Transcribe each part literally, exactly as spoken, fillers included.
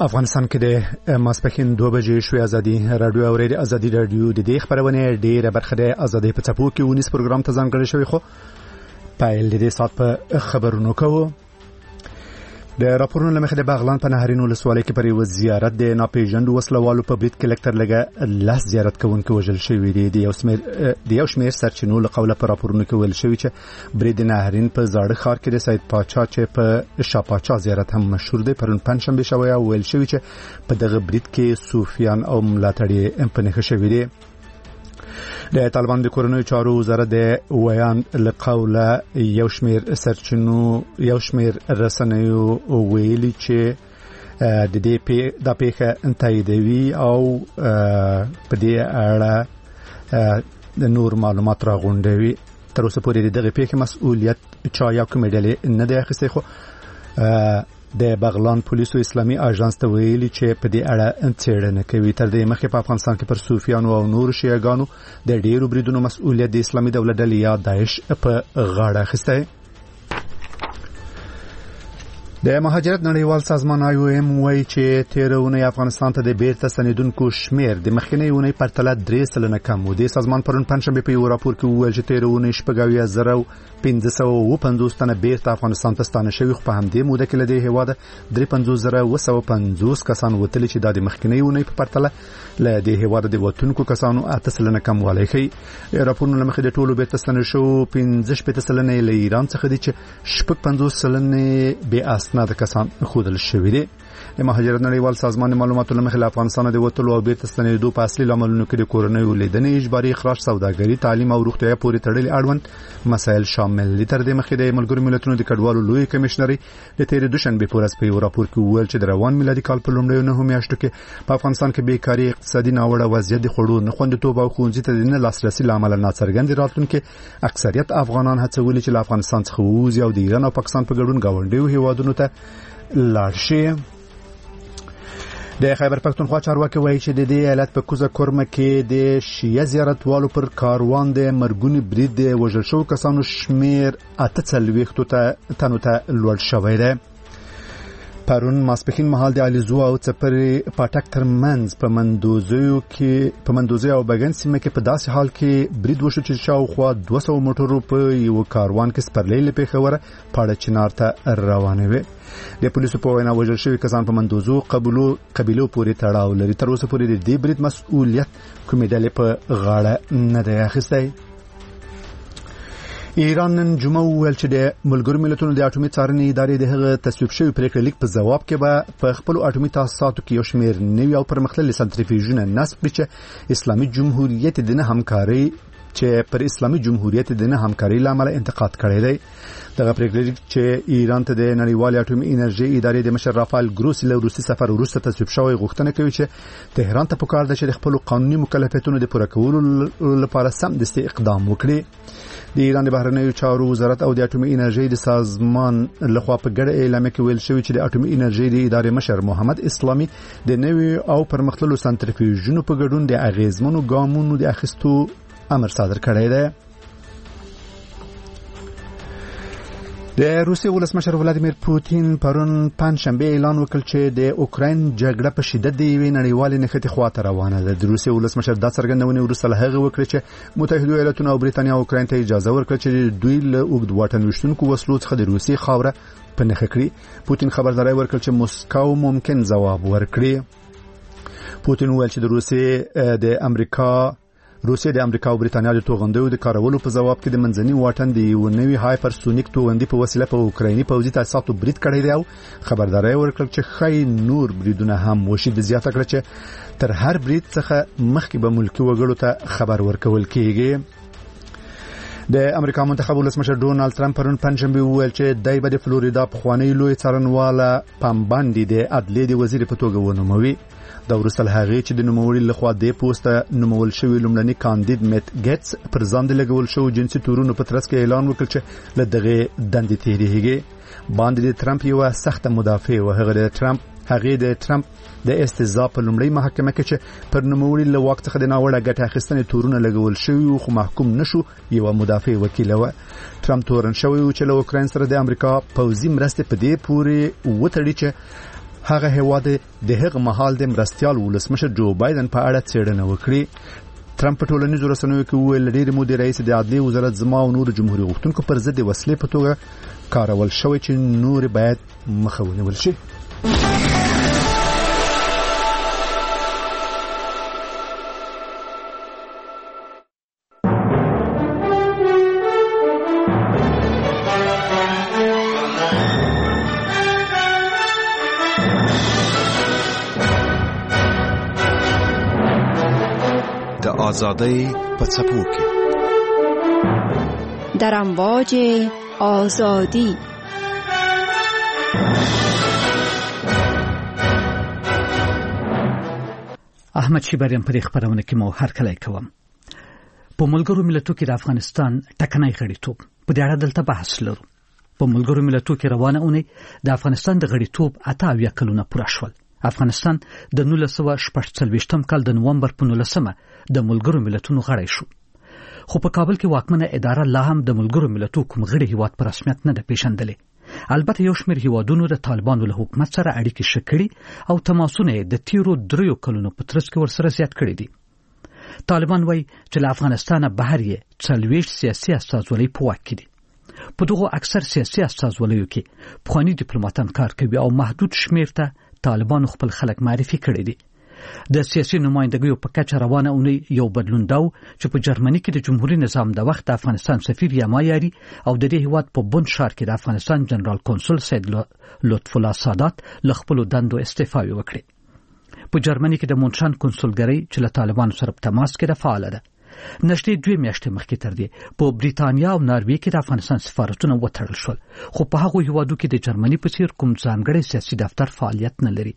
افغانستان کې د ماسپښین دوه بجې شوې ازادي رادیو او ریډیو ازادي رادیو د دې خبرونه ډیره برخه د ازادي په څپو کې ونیس پروګرام ته ځانګړی شوی خو پایل د دې سات په خبرونو کوو د راپورونو لمخې د بغلان په نهرین ولسوالۍ کې پر یو زیارت د ناپېژاندو وسلوالو په برید کې لکټر لګه لاس زیارت کوونکو وژل شوی دی د یو شمېر د یو شمېر سرچینو له قوله پر راپورونو کې ویل شوی چې برید نهرین په زاړه ښار کې د سید پاچا چې په شاپاچا زیارت هم مشهور دی پرون پنځشنبه شوی او ویل شوی چې په دغه برید کې صوفیان او ملاتړي په نښه شوی دي د طالبان د کورونو چارو وزارت د ویان لقوله یو شمېر سرچینو یو شمېر رسنیو ویلي چې د دې په د پیښه تاییدوي او په دې اړه د نور معلومات راغونډوي تر اوسه پورې دغه پیښه مسؤلیت چا یا کوم ډلې نه دی اخیستی خو د بغلان پولیسو اسلامي اژانس ته ویلي چې په دې اړه څېړنه کوي تر دې مخکې په افغانستان کې پر صوفیانو او نور شیعاګانو د ډیرو بریدونو مسؤلیت د اسلامي دولت ډلې یا داعش په غاړه اخیستی د مهاجرت نړیوال سازمان آی او ایم وایي چې تیرونه افغانستان ته د بیرته ستنیدونکو شمیر د مخکنی اونۍ په پرتله درې سلنه کم و د سازمان پرون پنځشنبه په یو راپور کې وویل چې تیرونه شپږ اویا زره پنځه سوه اووه پنځوس تنه بیرته افغانستان ته ستانه شوي خو په همدې موده کې له دې هېواده درې پنځوس زره اوه سوه پنځوس کسان وتلي چې دا د مخکنی اونۍ په پرتله له دې هېواده د وتونکو کسانو اته سلنه کموالی ښیي راپورونه له مخې د ټولو بیرته ستانه شوو پنځه شپېته سلنه له ایران څخه دي چې شپږ پنځوس سلنه بې اسناده کسان ښودل شوي دي د مهاجرت نړیوال سازمان د معلوماتو له مخې له افغانستانه د وتلو او بیرته ستنېدو په اصلي لاملونو کې د کورنیو لیدنې اجباري اخراج سوداګري تعلیم او روغتیا پورې تړلي اړوند مسایل شامل دي تر دې مخکې د ملګرو ملتونو د کډوالو لوی کمشنري د تېرې دوشنبې په ورځ په یو راپور کې وویل چې د روان میلادي کال په لومړیو نهو میاشتو کې په افغانستان کې بیکاري اقتصادي ناوړه وضعیت د خوړو نه خوندیتوب او ښوونځي ته د نه لاسرسي له امله ناڅرګندې راتلونکي اکثریت افغانان هڅولي چې له افغانستان څخه ووځي او د ایران او پاکستان په ګډون ګاونډیو هیوادونو ته لاړ شي د خیبر پښتونخوا چارواکي وایي چې د دې ایالت په کوزه کورمه کې د شیعه زیارتوالو پر کاروان د مرګونی برید د وژل شوو کسانو شمیر اته څلوېښتو ته تنو ته لوړ شوی دی پرون ماسپښین مهال د علیزو او څپرې پاټک ترمنځ په مندوزیو کې په مندوزي او بګن سیمه کې په داسې حال کې برید وشو چې شاوخوا دوه سوه موټرو په یو کاروان کې سپرلۍ له پیښوره پاړه چنار ته روانې وې د پولیسو په وینا وژل شوي کسان په مندوزو قبیلو قبیلو پورې تړاو لري تر اوسه پورې د دې برید مسؤلیت کومې ډلې په غاړه نه دی اخیستی ایران نن جمعه وویل چې د ملګرو ملتونو د اټومي څارنې ادارې د هغه تصویب شوی پریکړه لیک په جواب کې به په خپل اټومي تاسیساتو کې یو شمېر نوي او پرمختللي سنټریفیوژونه نصب کړي چې اسلامي جمهوریت د نه همکاري چې پر اسلامي جمهوریت د نه همکاري لامل انتقاد کړی دی دغه پریکړه چې ایران ته د نړیوال اټومي انرژي ادارې د مشر رافایل ګروسی له روسي سفر وروسته تصویب شوی غوښتنه کوي چې تهران ته پکار ده چې د خپل قانوني مکلفیتونو د پوره کولو لپاره سمدستي اقدام وکړي د ایران د بهرنیو چارو وزارت او د اټومي انرژي د سازمان لخوا په ګډه اعلامیه کې ویل شوی چې د اټومي انرژي د ادارې مشر محمد اسلامي د نوي او پرمختللو سنټریفیوژونو په ګډون د اغیزمنو ګامونو د اخیستو امر صادر کړی دی د روسیې ولسمشر ولادیمیر پوتین پرون پنځشنبه اعلان وکړ چې د اوکراین جګړه په شدت د یوې نړیوالې نښتې خواته روانه ده د روسیې ولسمشر دا څرګندونه وروسته له هغه وکړه چې متحده ایالاتونو او بریتانیا اوکراین ته اجازه ورکړه چې دوی له اوږد واټن ویشتونکو وسلو څخه د روسیې خاوره په نښه کړي پوتین خبرداری ورکړ چې موسکو ممکن ځواب ورکړي پوتین وویل چې د روسیې د امریکا روسیه د امریکا او بریتانیا د توغندیو د کارولو په جواب کې د منځني واټن د یو نوي هایپرسونیک توغندي په وسیله په اوکرایني پوځي تاسیساتو برید کړی دی او خبرداری ورکړ چې خی نور بریدونه هم وشي د زیاته کړ چې تر هر برید څخه مخکې به ملکی وګړو ته خبر ورکول کیږي د امریکا منتخب ولسمشر ډونالد ټرمپ پرون پنځشنبه وویل چې دای به د فلوریدا پخوانی لوی څارنواله پام باندې د عدلیې د وزیر په توګه ونوموي دا ورسره هغه چې د نوموړي لخوا د پوسټه نومول شوی لومړنی کاندید میت ګیټس پر ځان د لګول شو جنسي تورونو په ترڅ کې اعلان وکړ چې له دغه دندې تیریږي باندې د ټرمپ یو سخت مدافع او هغه د ټرمپ هغه د ټرمپ د استهزاء په لومړی محکمه کې چې پر نوموړي له وخت څخه د ناوړه ګټه اخیستنې تورونه لګول شوی خو محکوم نشو یو مدافع وکیل و ټرمپ تورن شوی چې له اوکراین سره د امریکا پوځي مرستې په دې پورې وټړي چې هغه هیواد د هغه مهال د مرستيال ولسمشر جو بایدن په اړه څېړنه وکړي. ترامپ په ټولنیزو رسنیو کې وویل ډېر مودې رئیس د عدلي وزارت زما او نور جمهوریت غوښتونکو پر ضد وسلې په توګه کارول شوی چې نور باید مخه ونیول شي. آزادی په څپو کې در امواج آزادی. احمد شیبریان پر خبرونه کې مو هر کله کوم. په ملګرو ملتونو کې د افغانستان ټکنۍ غړیتوب په دې اړه دلته بحث لرو. په ملګرو ملتونو کې روانه اونۍ د افغانستان د غړیتوب اته اویا کلونه پوره شول. افغانستان د نولس سوه شپږ څلوېښتم کال د نومبر په نولسمه د ملګرو ملتونو غړی شو. خو په کابل کې واکمنه اداره لا هم د ملګرو ملتونو کوم غړي هیواد په رسمیت نه ده پیژندلې. البته یو شمېر هیوادونو د طالبانو له حکومت سره اړیکې ښه کړي او تماسونه د تیرو دریو کلونو په ترڅ کې ورسره زیات کړي دي. طالبان وایي چې له افغانستانه بهر یې څلوېښت سیاسي استازولۍ په واک کې دي. په دغو اکثر سیاسي استازولیو کې پخواني ډیپلوماټان کار کوي او محدود شمېر ته طالبانو خپل خلک معرفي کړي دي. د سیاسي نمائندګیو په کچه روانه اونۍ یو بدلون دا چې په جرمني کې د جمهوریت نظام د وخت د افغانستان سفیر یما یاري او د دې هیواد په بن شهر کې د افغانستان جنرال کنسول سید لطف الله سادات له خپلو دندو استعفا وکړي. په جرمني کې د مونشان کنسولګرۍ چې له طالبانو سره په تماس کې ده فعاله ده. نږدې دوه میاشتې مخکې تر دې په بریتانیا او ناروې کې د افغانستان سفارتونه وتړل شول، خو په هغو هیوادو کې د جرمني په څیر کوم ځانګړی سیاسي دفتر فعالیت نه لري.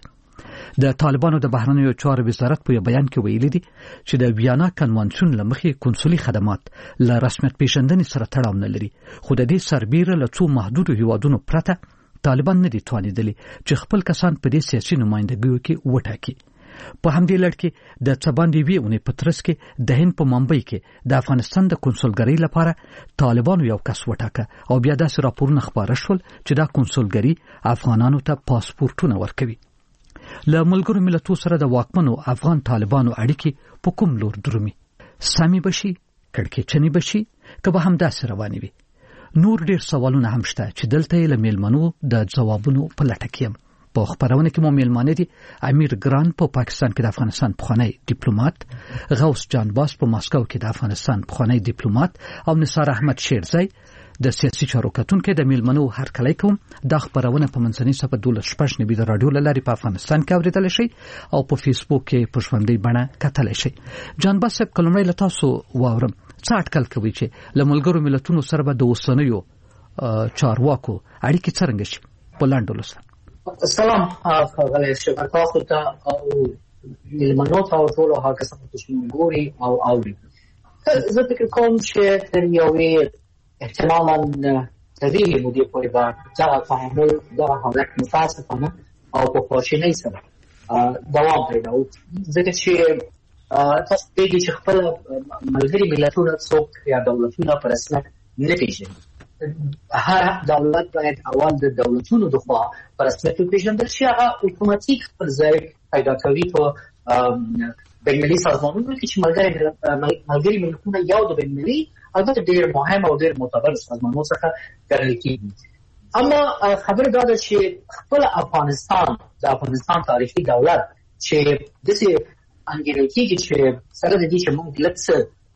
د طالبانو د بهرنیو چارو وزارت په بیان کې ویلي دي چې د ویانا کنوانسیون له مخې کنسولي خدمات له رسمیت پیژندنې سره تړاو نه لري، خو د دې سربیره له څو محدودو هیوادونو پرته طالبان نه دي توانیدلي چې خپل کسان په دې سیاسي نمائندګیو کې وټاکي. په همدې لړ کې د څباندې وی اونې په ترڅ کې د هند په ممبئی کې د افغانستان د کنسولګرۍ لپاره طالبانو یو کس وټاکه او بیا داسې راپورونه خپاره شول چې دا کنسولګرۍ افغانانو ته پاسپورتونه ورکوي. له ملګرو ملتونو سره د واکمنو افغان طالبانو اړیکې په کوم لور درومي؟ سمې بشي کړکېچنې بشي که به همداسې روانې وي؟ نور ډېر سوالونه هم شته چې دلته یې له میلمنو د ځوابونو په لټه کې یم. په خبرونه کې مو میلمانه دي امیر ګران په پا پاکستان کې د افغانستان پخوانی ډیپلوماټ، غوث جان باس په ماسکو کې د افغانستان پخوانی ډیپلوماټ او نثار احمد شیرزی د سیاسي چارو کتونکو د میلمنو هر کله کوم. د خبرونه په منځنۍ صفحه دولس شپږ نبی د رادیو لاري په افغانستان کې اوریدل شي او په فیسبوک کې په ژوندۍ بڼه کتل شي. جان باس په کلمې له تاسو واورم څه اټکل کوي چې له ملګرو ملتونو سره به د اوسنیو چارواکو اړیکې څنګه شي په لاندې ولسته؟ سلام غلی شکر تاسو ته او میلمنو ته او ټولو هغه کسانو چې موږ ګوري او اوري. زه فکر کوم چې تر یوې احتمالاً طویلې مودې پورې به دغه تعامل دغه حالت متاسفانه او په خواشینۍ سره دوام پیدا وکړي، ځکه چې تاسو پوهېږئ چې خپل ملګري ملتونه څوک یا دولتونه په رسمیت نه پېژني. هر دولت باید اول د دولتونو د خوا په رسمیت وپېژندل شي، هغه اتوماتیک خپل ځای پیدا کوي په بین‌المللي سازمانونو کې چې ملګري ملتونه یو د بین‌المللي البته ډېر مهم او ډېر معتبر سازمانونو څخه ګڼل کېږي. اما خبره دا ده چې خپل افغانستان د افغانستان تاریخي دولت چې داسې انګېرل کېږي چې سره د دې چې موږ لږ څه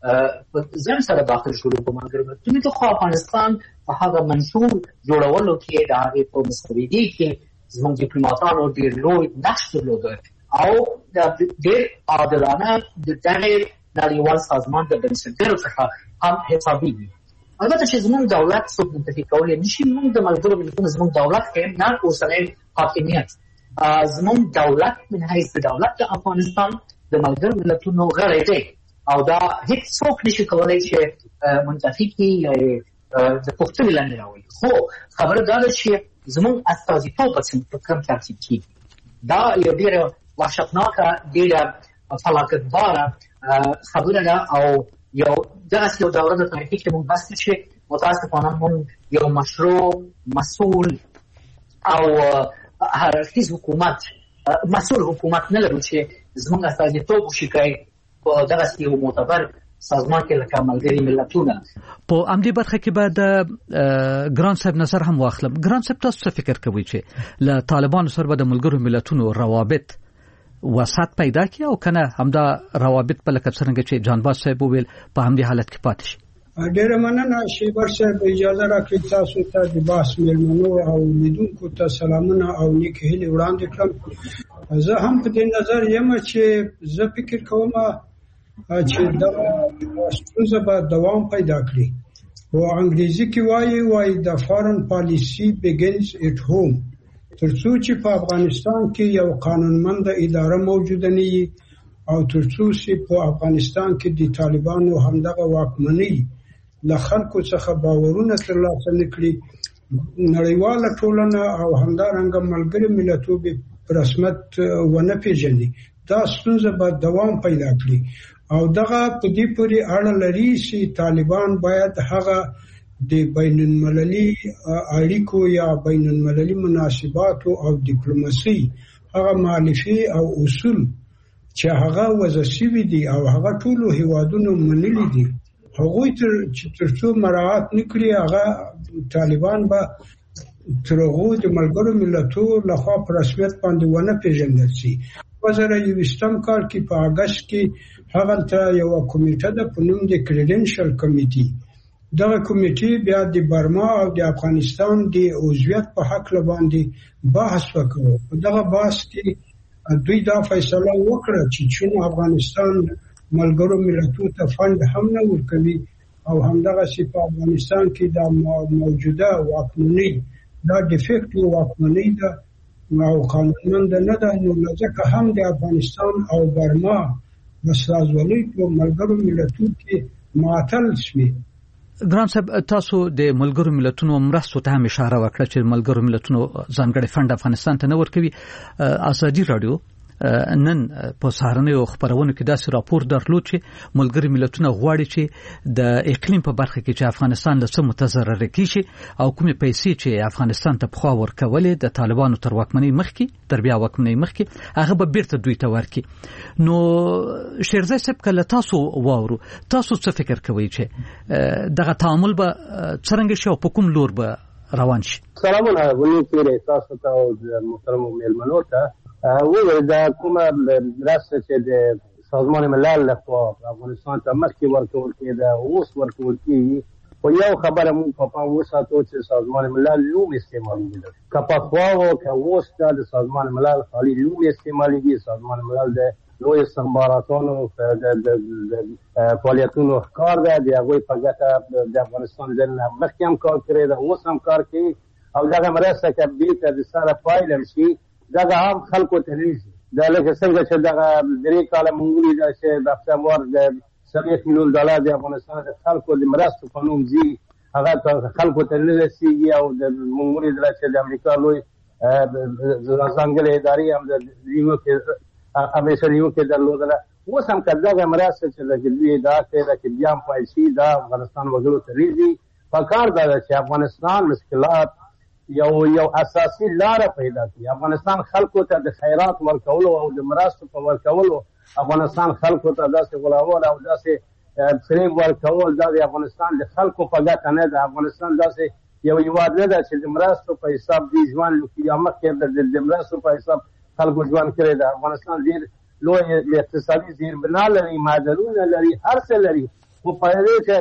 ځان سره داخل شولو په ملګرو ملتونو کې، خو افغانستان په هغه منشور جوړولو کې د هغې په مستبدي کې زموږ ډیپلوماټانو ډېر لوی نقش درلوده او ډېر عادلانه د دغې نړیوال سازمان د بنسټګرو څخه هم حسابېږي. البته چې زموږ دولت څوک منتفي کولی نه شي. موږ د ملګرو ملتونو زموږ دولت کې نه اوسنی حاکمیت زموږ دولت من حیث د دولت د افغانستان د ملګرو ملتونو غړی دی او دا هیڅ څوک نشي کولی چې منتفي کړي یا د پوښتنې لاندې راولي. خو خبره دا ده چې زموږ استازیتوب په کوم ترتیب کېږي. دا یو ډېره وحشتناکه ډېره فلاکتباره خبره ده او یو دغسې یو دوره د تاریخي کې موږ بس چې متاسفانه موږ یو مشروع مسؤل او هر اړخیز حکومت مسؤل حکومت نه لرو چې زموږ استازیتوب وشي کوي په دغه یو معتبر سازمان کې لکه ملګري ملتونه. په امدی برخه کې به د ګران صاحب نظر هم واخلم. ګران صاحب تاسو څه فکر کوئ چې له طالبانو سره به د ملګرو ملتونو روابط وسط پیدا کړي او کنه همدا روابط په لکه څنګه چې جانباز صاحب وویل په همدې حالت کې پاتې شي؟ ډېر مننه شیبر صاحب، اجازه راکړئ تاسو ته د بحث مېلمنو او لیدونکو ته سلامونه او نیک هیلې وړاندې کړم. زه هم په دې نظر یم چې زه فکر کوم چې دا ستونزه به دوام پیدا کړي. په انګریزي کې وایي وایي د فارن پالیسی begins at home. ترڅو چې په افغانستان کې یو قانونمند اداره موجوده نه وي او ترڅو چې په افغانستان کې د طالبانو همدغه واکمنۍ له خلکو څخه باورونه ترلاسه نه کړي، نړیواله ټولنه او همدارنګه ملګري ملتونه په رسمیت ونه پیژني، دا ستونزه به دوام پیدا کړي. او دغه په دې پورې اړه لري چې طالبان باید هغه د بین المللي اړیکو یا بین المللي مناسبات او ډیپلوماسي هغه مالفي او اصول چې هغه وضع شوي دي او هغه ټولو هیوادونو منلي دي، هغوی تر چې ترڅو مراعات نکړي هغه طالبان به تر هغو د ملګرو ملتونو لخوا په رسمیت باندې ونه پیژندل شي. په زره یویشتم کال کې په اګست کې هغه ته یو کمیټه د په نوم د کریډنشل کمیټي، دغه کمیټې بیا د برما او د افغانستان د عضویت په حق باندې بحث وکړ. په دغه بحث کې دوی دا فیصله وکړه چې چون افغانستان ملګرو ملتونو ته فند هم نه ورکوي او همدغه چې په افغانستان کې د موجوده واکمنۍ دا ډیفیکټ واکمنۍ ده او قانونمند نه ده، نو ځکه هم د افغانستان او برما مسازولۍ په ملګرو ملتونو کې معطل شوي. ګران صاحب تاسو د ملګرو ملتونو مرستو ته هم اشاره وکړه چې ملګرو ملتونو ځانګړي فند افغانستان ته نه ورکوي. ازادي رادیو نن په سهارنیو خبرونو کې داسې راپور درلود چې ملګري ملتونه غواړي چې د اقلیم په برخه کې چې افغانستان له څه متضرر کیږي او کومې پیسې چې افغانستان ته پخوا ورکولې د طالبانو تر واکمنۍ مخکې تر بیا واکمنۍ مخکې هغه به بیرته دوی ته ورکړي. نو شیرزای صاحب کله تاسو واورو تاسو څه فکر کوئ چې دغه تعامل به څرنګه شي او په کوم لور به روان شي؟ سلامونه ونی کېږي تاسو ته او محترم مېلمنو ته. وی دا کومه مرسته چې د سازمان ملل لخوا افغانستان ته مخکې ورکول کېده اوس ورکول کېږي، خو یو خبره مونږ په پام وساتو چې سازمان ملل لوم استعمالېږي، که پخوا و که اوس دا د سازمان ملل خالي لوم استعمالېږي. سازمان ملل د لوی استخباراتانو د فعالیتونو ښکار ده، د هغوی په ګټه د افغانستان دننه مخکې هم کار کړی ده، اوس هم کار کوي او دغه مرسته که بیرته د سره پایله شي دغه هم خلکو ته رسي. دا لکه څنګه چې دغه درې کاله مونږ ولیده چې د سپتمبر د څلوېښت میلیون ډالر د افغانستان د خلکو د مرستو په نوم ځي، هغه خلکو ته نه رسېږي او مونږ ولیدله چې د امریکا لوی ځانګړې ادارې هم د ریو کې همیشه ریو کې درلودله. اوس هم که دغه مرسته چې د دوی ادعا کړې ده چې بیا هم پیل شي دا افغانستان وګړو ته رسي. پکار دا ده چې افغانستان مشکلات یو یو اساسي لاره پیدا کړي. افغانستان خلکو ته د خیرات ورکولو او د مرستو په ورکولو افغانستان خلکو ته داسې غولول او داسې فریب ورکول دا د افغانستان د خلکو په ګټه نه ده. افغانستان داسې یو هیواد نه ده چې د مرستو په حساب دې ژوند وکړي یا مخکې د مرستو په حساب خلکو ژوند کړی ده. افغانستان ډېر لوی اقتصادي زیربنا لري، معدنونه لري، هر څه لري، خو په دې کې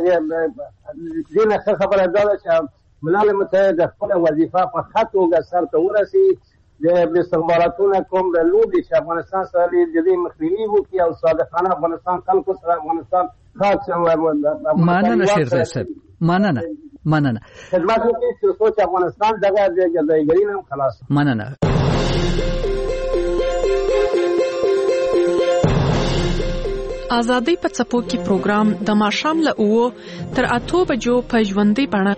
دې نه ښه خبره دا ده چې ملل متحد خپل وظیفه په ښه توګه سرته ورسي، د استخباراتونو کوم د لوبې چې افغانستان سره د دې مخنیوي وکړي او صادقانه افغانستان خلکو سره افغانستان خاص مننه شیرزای صاحب مننه مننه خدمت وکړي چې سوچ افغانستان دغه د ځایګړي نه خلاص. مننه. ازادي په څپو کې پروګرام د ماښام له اوو تر اتو بجو په ژوندۍ بڼه.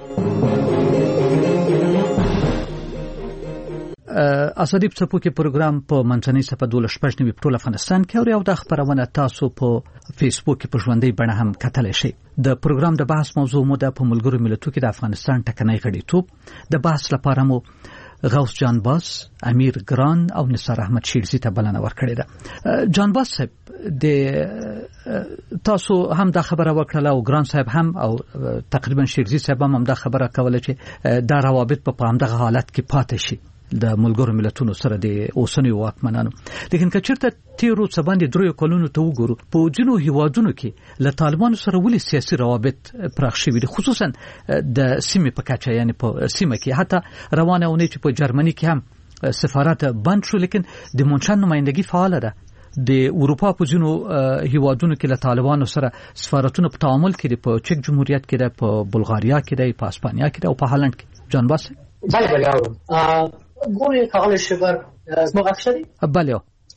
ازادي په څپو کې پروګرام په منځنۍ صفحه دولس شپږ نوي په ټول افغانستان کې اوري او د خبرونه تاسو په فیسبوک کې په ژوندۍ بڼه هم کتلی شئ. د پروګرام د بحث موضوع مو د په ملګرو ملتونو کې د افغانستان ټکنۍ غړیتوب د بحث لپاره مو غوث جان باس، امیر ګران او نثار احمد شیرزي ته بلنه ورکړې ده. جان باس صاحب د تاسو هم دا خبره وکړه او ګران صاحب هم او تقریبا شیرزي صاحب هم دا خبره کوله چې دا روابط په پامدغه حالت کې پاتې شي د ملګرو ملتونو سره د اوسنیو واکمنانو. لیکن که چېرته تیرو څه باندې دریو کلونو ته وګورو په ځینو هیوادونو کې له طالبانو سره ولې سیاسي روابط پراخ شوي دي، خصوصا د سیمې په کچه، یعنی په سیمه کې. حتی روانه اونۍ چې په جرمني کې هم سفارت بند شو، لیکن د مونشن نمایندګي فعاله ده. د اروپا په ځینو هیوادونو کې له طالبانو سره سفارتونه په تعامل کې دي، په چک جمهوریت کې ده، په بلغاریا کې ده، په اسپانیا کې ده او په هالند کې. جان باس بله بله اورم ګورې ښاغلی شبر زما غږ ښه دی؟ بله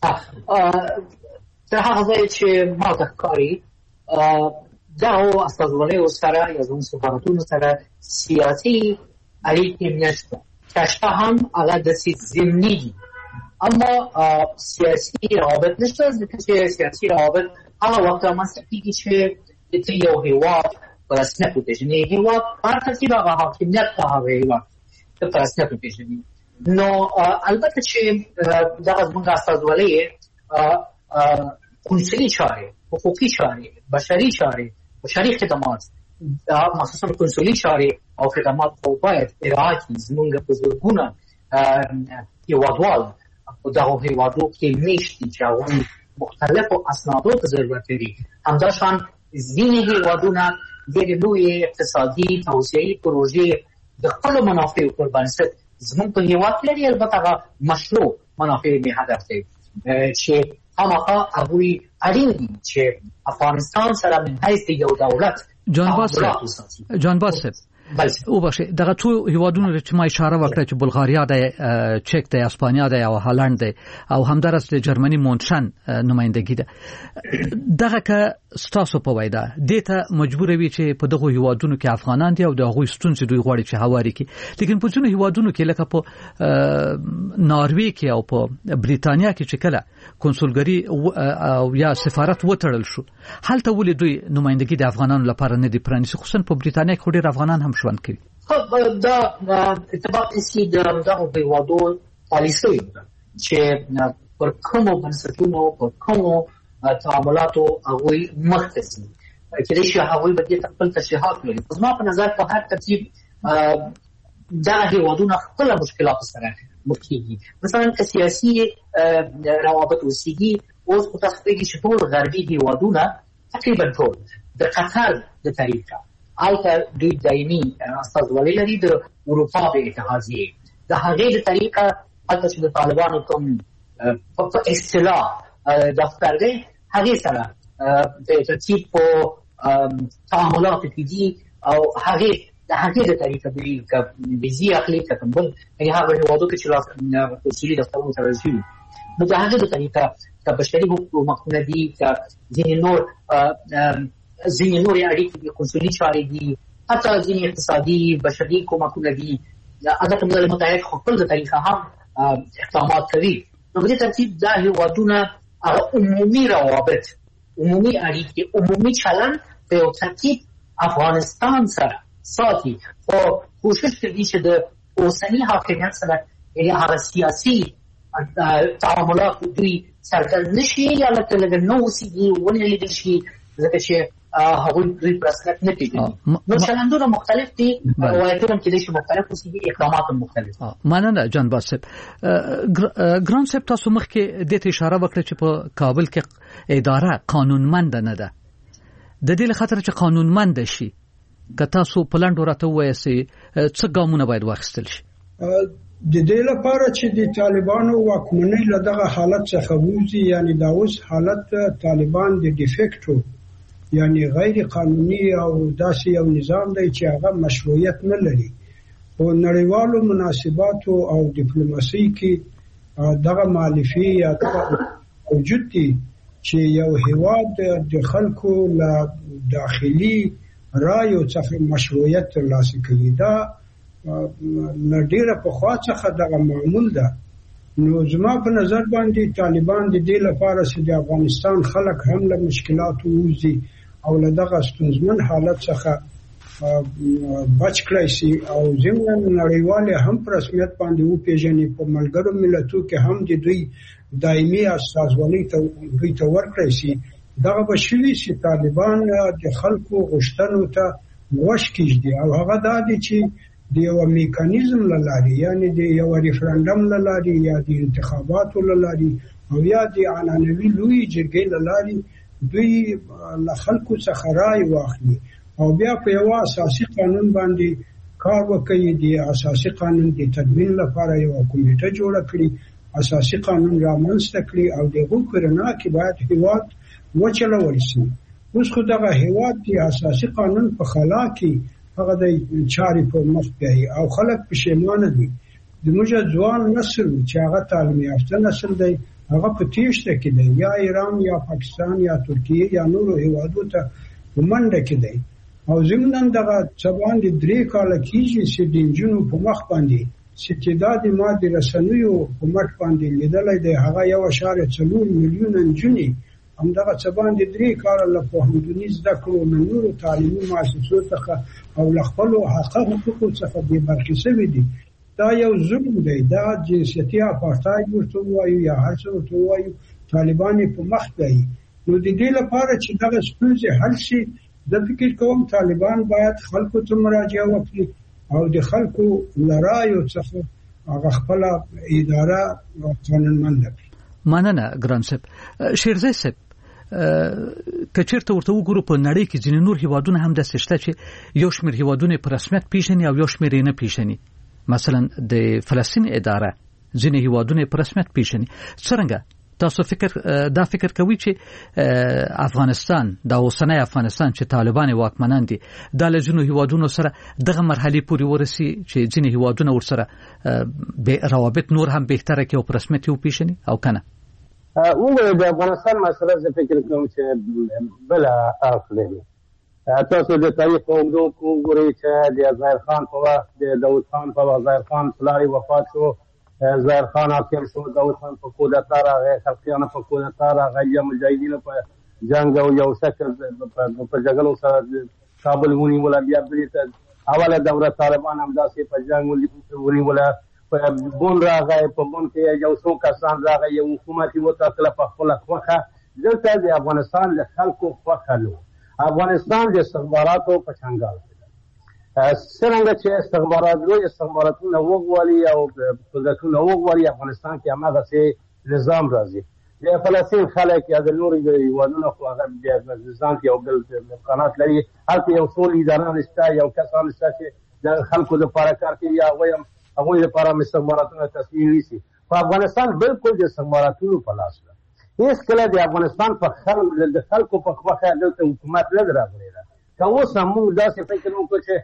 تر هغه ځایه چې ما ته ښکاري دغو استازولیو سره یا زموږ سفارتونو سره سیاسي اړیکې نشته، که شته هم هغه داسې ضمني دي، اما سیاسي روابط نشته. ځکه چې سیاسي روابط هغه وخت رامنځته کېږي چې ته یو هېواد په رسمیت وپېژنې، هېواد په هر ترتیب هغه حاکمیت د هغه هېواد ته په رسمیت وپېژنې. نو البته چې دغه زموږ استازولۍ کنسولي چارې، حقوقي چارې، بشري چارې، بشري خدمات، مخصوصا کنسولي چارې او خدمات خو باید ارائه کړي. زموږ په زرګونه هېوادوال په دغو هېوادو کې میشت دي چې هغوی مختلفو اسنادو ته ضرورت لري. همداشان ځینې هېوادونه ډېرې لویې اقتصادي توسعې پروژې د خپلو منافعو پر بنسټ زموږ په هېواد کې لري، البته هغه مشروع منافع یې هدف دی چې خامخا هغوی اړین دي چې افغانستان سره من حیث یو دولت جان باس جان باس او باشه دغه ټول هیوادونو چې ما اشاره وکړه چې بلغاریا ده، چک ده، اسپانیا ده او هالند ده او همدارس د جرمني مونشن نمائندګي ده. دغه که ستاسو په وایده دته مجبور وي چې په دغه هیوادونو کې افغانان دي او دغه ستونزې دوی غواړي چې هواري کې. لیکن په ځینو هیوادونو کې لکه په ناروې کې او په بریتانیا کې چې کله کنسولګری او یا سفارت وټړل شو، هلته ولې دوی نمائندګي د افغانانو لپاره نه دي پرانیستي، خصوصا په بریتانیا کې ډېر افغانان هم ژوند کوي. دا اتفاق سي د دغه هیوادو پالیسي ده چې پر کومو بنسټونو پر کومو تعاملاتو هغوی مخته ځي، کېدای شي هغوی به دې ته خپل تشریحات لري. زما په نظر په هر ترتیب دغه هیوادونه خپله مشکلاتو سره مخ کېږي. مثلا که سیاسي روابط اوسېږي، اوس خو تاسو پوهېږئ چې ټول غربي هیوادونه تقریبا ټول د قطر د طریقه هلته دوی دایمي استازولۍ لري د اروپا د اتحادیې د هغې د طریقه هلته چې د طالبانو کوم په اصطلاح دفتر دی هغې سره د ترتیب په تعاملاتو کې دي او هغې د هغې د طریقه دوی که ویزې اخلي که کوم بل هغه هېوادو کې چې اصولي دفترونو ته رسېږي، نو د هغې د طریقه که بشري حقوقونه دي، که ځینې نور ځینې نورې اړیکې دي، کنسولي چارې دي، حتی ځینې اقتصادي بشري کومکونه دي. البته ملل متحد خو خپل د طریقه هم اقدامات کوي. نو په دې ترتیب دا هېوادونه عمومي روابط، عمومي اړیکې، عمومي چلند په یو ترتیب افغانستان سره ساتي، خو کوشش کوي چې د اوسني حاکمیت سره یعنې هغه سیاسي تعاملات دوی څرګند نه شي یا لکه لږ نه اوسېږي، ونه لیدل شي، ځکه چې هغوی دوی په رسمیت نه پېژني. نو چلندونه مختلف دي، روایتونه هم کېدای شي مختلف اوسېږي، اقدامات هم مختلف. مننه جان باس صاحب. ګران صاحب تاسو مخکې دې ته اشاره وکړه چې په کابل کې اداره قانونمنده نه ده. د دې لخاطر چې قانونمنده شي، که تاسو په لنډو راته ووایئ څه ګامونه باید واخیستل شي؟ د دې لپاره چې د طالبانو واکمنۍ له دغه حالت څخه ووځي، یعنی دا اوس حالت طالبان د ډیفیکټو یعنی غیر قانوني او داسې یو نظام دی چې هغه مشروعیت نه لري. په نړیوالو مناسباتو او ډیپلوماسۍ کې دغه مالفي یا دغه وجود دي چې یو هېواد د خلکو له داخلي رایو څخه مشروعیت ترلاسه کوي. دا نه ډېره پخوا څخه دغه معمول ده. نو زما په نظر باندې طالبان د دې لپاره چې د افغانستان خلک هم له مشکلاتو ووځي او له دغه ستونزمن حالت څخه بچ کړی شي او ضمن نړیوال هم په رسمیت باندې و پیژني. په ملګرو ملتونو کې هم د دوی دایمي استازولۍ ته دوی ته ورکړی شي. دغه به شوي چې طالبان د خلکو غوښتنو ته غوږ کېږدي او هغه دا دی چې د یو میکانیزم له لارې یعنی د یو ریفرنډم له لارې یا د انتخاباتو له لارې او یا د عنعنوي لوی جرګې له لارې دوی له خلکو څخه رای واخلي او بیا په یو اساسي قانون باندې کار وکړي. د اساسي قانون د تدوین لپاره یو کمیټه جوړه کړي، اساسي قانون رامنځته کړي او دغه پرنا کې باید هیواد وچلول شي. اوس خو دغه هیواد د اساسي قانون په خلا کې هغه د چاري په مخ دی او خلک پښیمانه دي. د موږ ځوان نسل چې هغه تعلیم یافته نسل دی هغه په تیښته کې دی، یا ایران یا پاکستان یا ترکیه یا نورو هیوادو ته منډه کې دی. او زمونږ دغه څوان د درې کاله کېږي چې د انجونو په مخ باندې استعداد ما د رسنیو په مټ باندې لیدلای دی هغه یو اشاریه څلور میلیون انجونی هم دغه څوان د درې کاله له پوهنتوني زده کړو من نورو تعلیمي مؤسسو څخه او له خپل حقوقو څخه بې برخې شوي دي. دا یو ظلم دی، دا جنسیتي اپارټاید ورته وایو یا هر څه ورته وایو. طالبان په مخ دی. نو د دې لپاره چې دغه ستونزې حل شي د فکر کوم طالبان باید خلکو ته مراجعه وکړي او د خلکو لرایو څخه هغه خپل اداره قانونمند کړي. مننه ګران صاحب. شیرزی صاحب کچیرته ورته وګورو په نړۍ کې ځینې نور هیوادونه هم داسې شته چې یو شمېر هیوادونه په رسمیت پیژني او یو شمېر یې نه پیژني. مثلا د فلسطین اداره ځینې هیوادونه په رسمیت پیژني. څنګه تاسو فکر دا فکر کوي چې افغانستان دا اوسنۍ افغانستان چې طالبان واکمنان دي د لږونو هیوادونو سره دغه مرحله پورې ورسي چې ځینې هیوادونه ورسره به روابط نور هم بهتره کې او په رسمیت یو پیژني او کنه؟ وګورئ د افغانستان مسله زه فکر کوم چې بل اخلي. تاسو د تاریخ په اوږدو کې وګورئ چې د ظاهر خان په وخت د داود خان په وخت ظاهر خان پلار وفات شو، ظاهر خان حاکم شو، داود خان په کودتا راغی، خلقیانو په کودتا راغی، یا مجاهدینو په جنگ او یو شکل په جګړو سره کابل ونیول. بیا بیرته اوله دوره طالبان هم داسې په جنگ ونیول. په بون راغی، په بون کې یو څو کسان راغی، یو حکومت یې وټاکله په خپله خوښه. دلته د افغانستان له خلکو خوښه نه و. افغانستان د استخباراتو په چنګال کې ده. څرنګه چې استخبارات لوی استخباراتونه وغواړي او قدرتونه وغواړي افغانستان کې هماغسې نظام راځي. د فلسطین خلک یا د نورو هیوادونو خو هغه د نظام یو بل امکانات لري. هلته یو څو لیدران شته، یو کسان شته چې د خلکو دپاره کار کوي یا هغوی هم هغوی دپاره هم استخباراتونه تصمیم نیسي. په افغانستان بالکل د استخباراتونو په لاس ده. هیڅ کله د افغانستان په د خلکو په خوښه دلته حکومت نه ده راغلی ده. که اوس هم موږ داسې فکر وکړو چې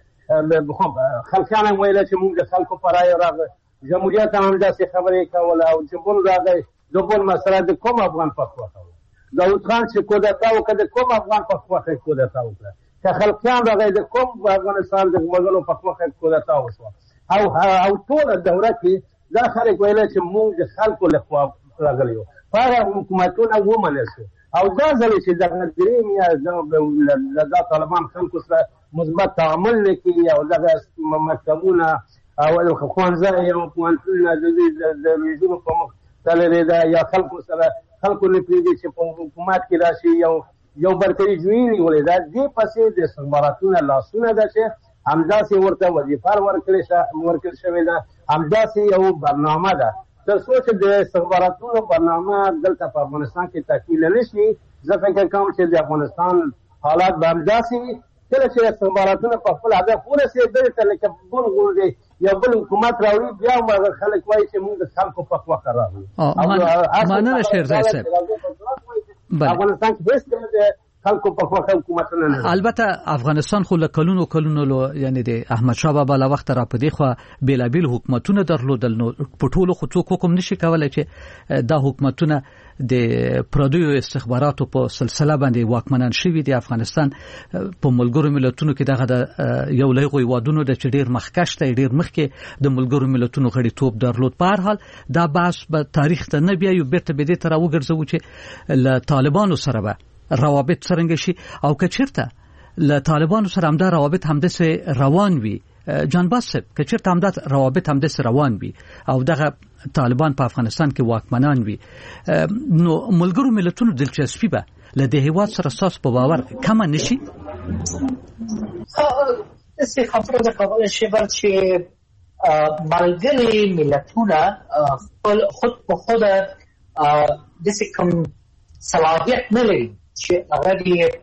خلقیان هم ویله چې موږ د خلکو په رایو راغی، جمهوریت هم داسې خبرې کوله او چې بل راغی د بل مسله د کوم افغان په خوښه وه. داود خان چې کودتا وکړه د کوم افغان په خوښه کودتا وکړه. که خلقیان راغی د کوم افغانستان د وګړو په خوښه کودتا وشوه. او او ټوله دوره کې دا خلک ویله چې موږ د خلکو له خوا راغلي یو. هغه حکومتونه ومنل شو او دا ځل چې دغه درې میاشتې دا طالبان خلکو سره مثبت تعامل نه کوي او دغه مکتبونه او ښوونځي او پوهنتونونه د لږونو په مخ تللې ده یا خلکو سره خلکو نه پرېږدي چې په حکومت کې راشي یو یو برتري جوړي نیولې ده. دې پسې د استخباراتونه لاسونه ده چې همداسې ورته وظیفه ورکړل شوې ده، همداسې یو برنامه ده. تر څو چې د استخباراتونو برنامه دلته په افغانستان کې تکمیل نه شي، زه فکر کوم چې د افغانستان حالات به همداسې وي. کله چې استخباراتونه په خپل هدف ورسېدل ته لکه بل غوندې یو بل حکومت راوړي، بیا هم هغه خلک وایي چې موږ د خلکو په خوښه راغلو. مننه شیرزی صاحب. افغانستان کې هېڅ کله د خلکو په خوښه حکومتونه نه. البته افغانستان خو له کلونو کلونو لو یعنی د احمد شاه بابا له وخت را پدې خو بیلابیل حکومتونه درلودل. نو په ټولو خو څوک حکم نشي کولای چې دا حکومتونه د پردیو استخباراتو په سلسله باندې واکمنان شوي دي. افغانستان په ملګرو ملتونو کې دغه د یو لوی هیوادونو د ډېر مخکښ دی، ډېر مخکې د ملګرو ملتونو غړیتوب درلود. په هر حال دا بحث به تاریخ ته نه بیایو، بیرته به دې ته راوګرځو چې له طالبانو سره به روابط څرنګه شي او که چیرته له طالبانو سره همدا روابط همداسې روان وي جان باسب که چېرته همدا روابط همداسې روان وي او دغه طالبان په افغانستان کې واکمنان وي نو ملګرو ملتونو دلچسپي به له دې هېواد سره ستاسو په باور کمه نه شي؟ داسې خبره ده کولی شي چې ملګري ملتونه خود په خوده داسې کوم صلاحیت نه لري چې هغه د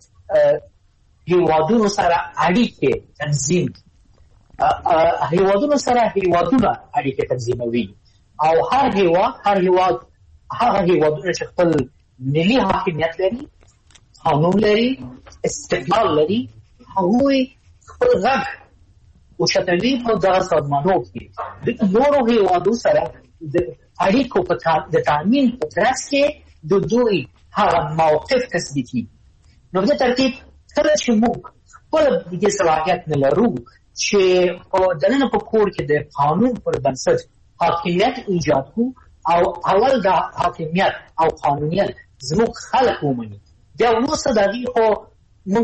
هېوادونو سره اړیکې تنظیم هېوادونو سره هېوادونه اړیکې تنظیموي او هر هېواد هر هېواد هغه هېوادونه چې خپل ملي حاکمیت لري، قانون لري، استقلال لري، هغوی خپل غږ اوچتوي په دغه سازمانونو کې د نورو هېوادو سره د اړیکو د تامین په ترڅ کې د دوی هغه موقف تثبیتي. نو په ترتیب کله چې موږ خپل دې صلاحیت نه لرو چې دننه په کور کې د قانون پر بنسټ حاکمیت ایجاد کړو او اول دا حاکمیت او قانونیت زموږ خلک ومني، بیا وروسته د هغې خو موږ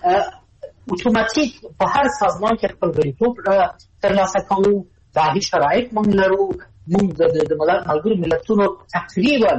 اتوماتیک په هر سازمان کې خپل غړیتوب ترلاسه کوو. د هغې شرایط موږ لرو. موږ د ملګرو ملتونو تقریبا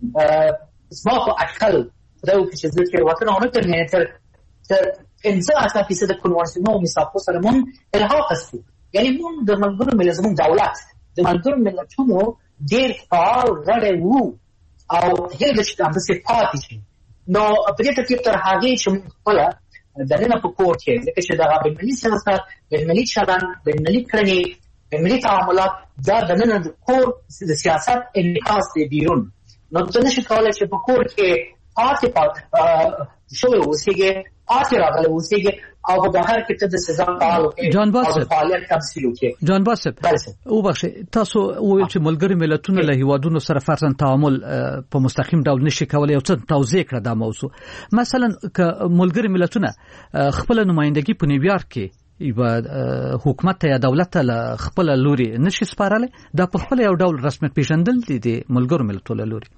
زما په اټکل خدای وکړي چې زه تېروتنه ونه کړم یعنې تر پنځه اتیا فیصده کنوانسیونونو میثاقو سره موږ الحاق هستو. یعنې موږ د ملګرو ملت زموږ دولت د ملګرو ملتونو ډېر فعال غړی وو او هیله ده چې همداسې پاتې شي. نو په دې ترتیب تر هغې چې موږ خپله دننه په کور کې ځکه چې دغه بینالمللي سیاست، بینالمللي چلند، بینالمللي کړنې، بینالمللي تعاملات دا دننه د کور د سیاست انعکاس دی بیرون. نو ته نشې کولی چې په کور کې پاتې پاتې شوی اوسېږې، پاتې راغلی اوسېږې او په بهر کې ته د سزا فعال وکړې او د فعالیت تمثیل وکړې. جان باسب وبخښئ، تاسو وویل چې ملګري ملتونه له هېوادونو سره فرضاً تعامل په مستقیم ډول نشي کولی. یو څه توضیح کړه دا موضوع. مثلا که ملګري ملتونه خپله نمایندګي په نیویارک کې یوه حکومت ته یا دولت ته له خپله لوري نشي سپارلی، دا په خپله یو ډول رسمیت پېژندل دي د ملګرو ملتونو له لوري.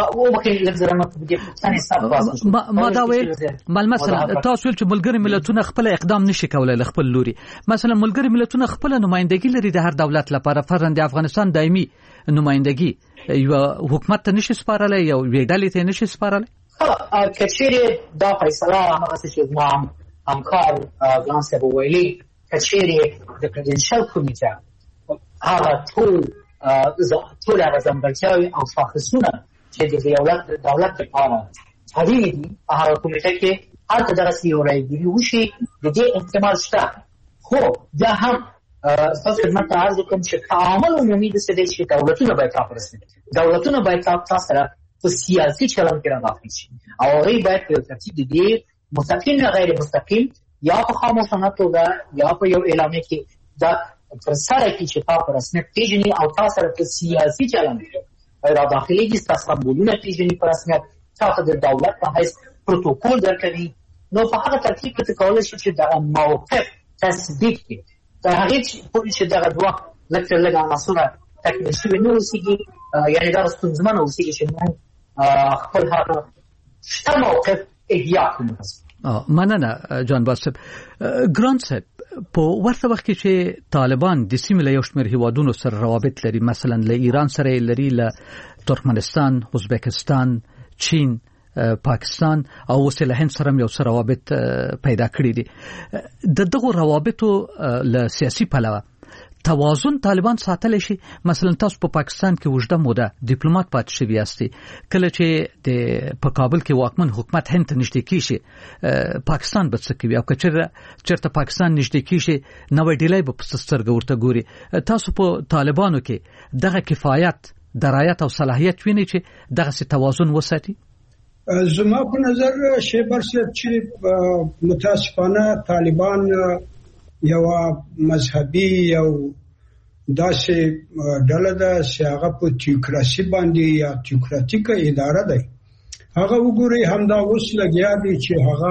ما دا ویل مثلا تاسو ویل چې ملګري ملتونه خپل اقدام نشي کولای له خپل لوري. مثلا ملګري ملتونه خپل نمائندګي لري د هر دولت لپاره. فرضاً د افغانستان دایمي نمائندګي یو حکومت ته نشي سپارلی، یو ویډالې ته نشي سپارلی. که چیرې دا فیصله هغسې چې زما همکار ګران صاحب وویلي، که چیرې د پریزیدنشل کمیټه هغه ټول ټول هغه ځانګړتیاوې او شاخصونه چې د دولت دولت لپاره اړینې دي په هغه کمیټه کې هلته دغسې یو رایګیري وشي، د دې احتمال شته. خو بیا هم ستاسو خدمت ته عرض وکړم چې تعامل عمومي داسې دی چې دولتونه باید تا پرسي، دولتونه باید تا سره په سیاسي چلند کې راداخل شي او هغوی باید په یو ترتیب د دې مستقیم یا غیر مستقیم یا په خاموشانه توګه یا په یو اعلامیه کې دا ترسره کړي چې تا په رسمیت پېژني او تا سره په سیاسي چلند کې را داخلېږي، ستا سمبولونه پېژني په رسمیت، تا ته د دولت په حیث پروتوکول درکوي. نو په هغه ترتیب کې ته کولی شي چې دغه موقف تثبیت کړي. تر هغې پورې چې دغه دوه لږ تر لږ عناصره تکمیل شوي نه اوسېږي، یعنې دغه ستونزمنه اوسېږي چې موږ خپل هغه شته موقف احیا کړو. مننه جان باسب. ګران صاحب، په ورته وخت کې چې طالبان د سیمې له یو شمېر هېوادونو سره روابط لري، مثلا له ایران سره یې لري، له ترکمنستان، ازبکستان، چین، پاکستان او اوس له هند سره یو څه روابط پیدا کړي دي. د دغو روابطو له سیاسي پلوه توازن طالبان ساتلی شي. مثلا تاسو په پاکستان کې وجده موده ډیپلوماټ پاتې شوي یاستئ. کله چې د په کابل کې واکمن حکومت هند ته نږدې کېږي پاکستان به څه کوي، او که چېرته پاکستان نږدې کېږي نوی ډیلی به په څه سترګه ورته ګوري. تاسو په طالبانو کې دغه کفایت، درایت او صلاحیت وینئ چې دغسې توازن وساتي؟ زما په نظر شیبر صاحب چې متاسفانه طالبان یو مذهبي یو داسې ډله ده چې هغه په تیوکراسي باندې یا تیوکراتیکه اداره ده. هغه وګورئ همدا اوس لګیا دي چې هغه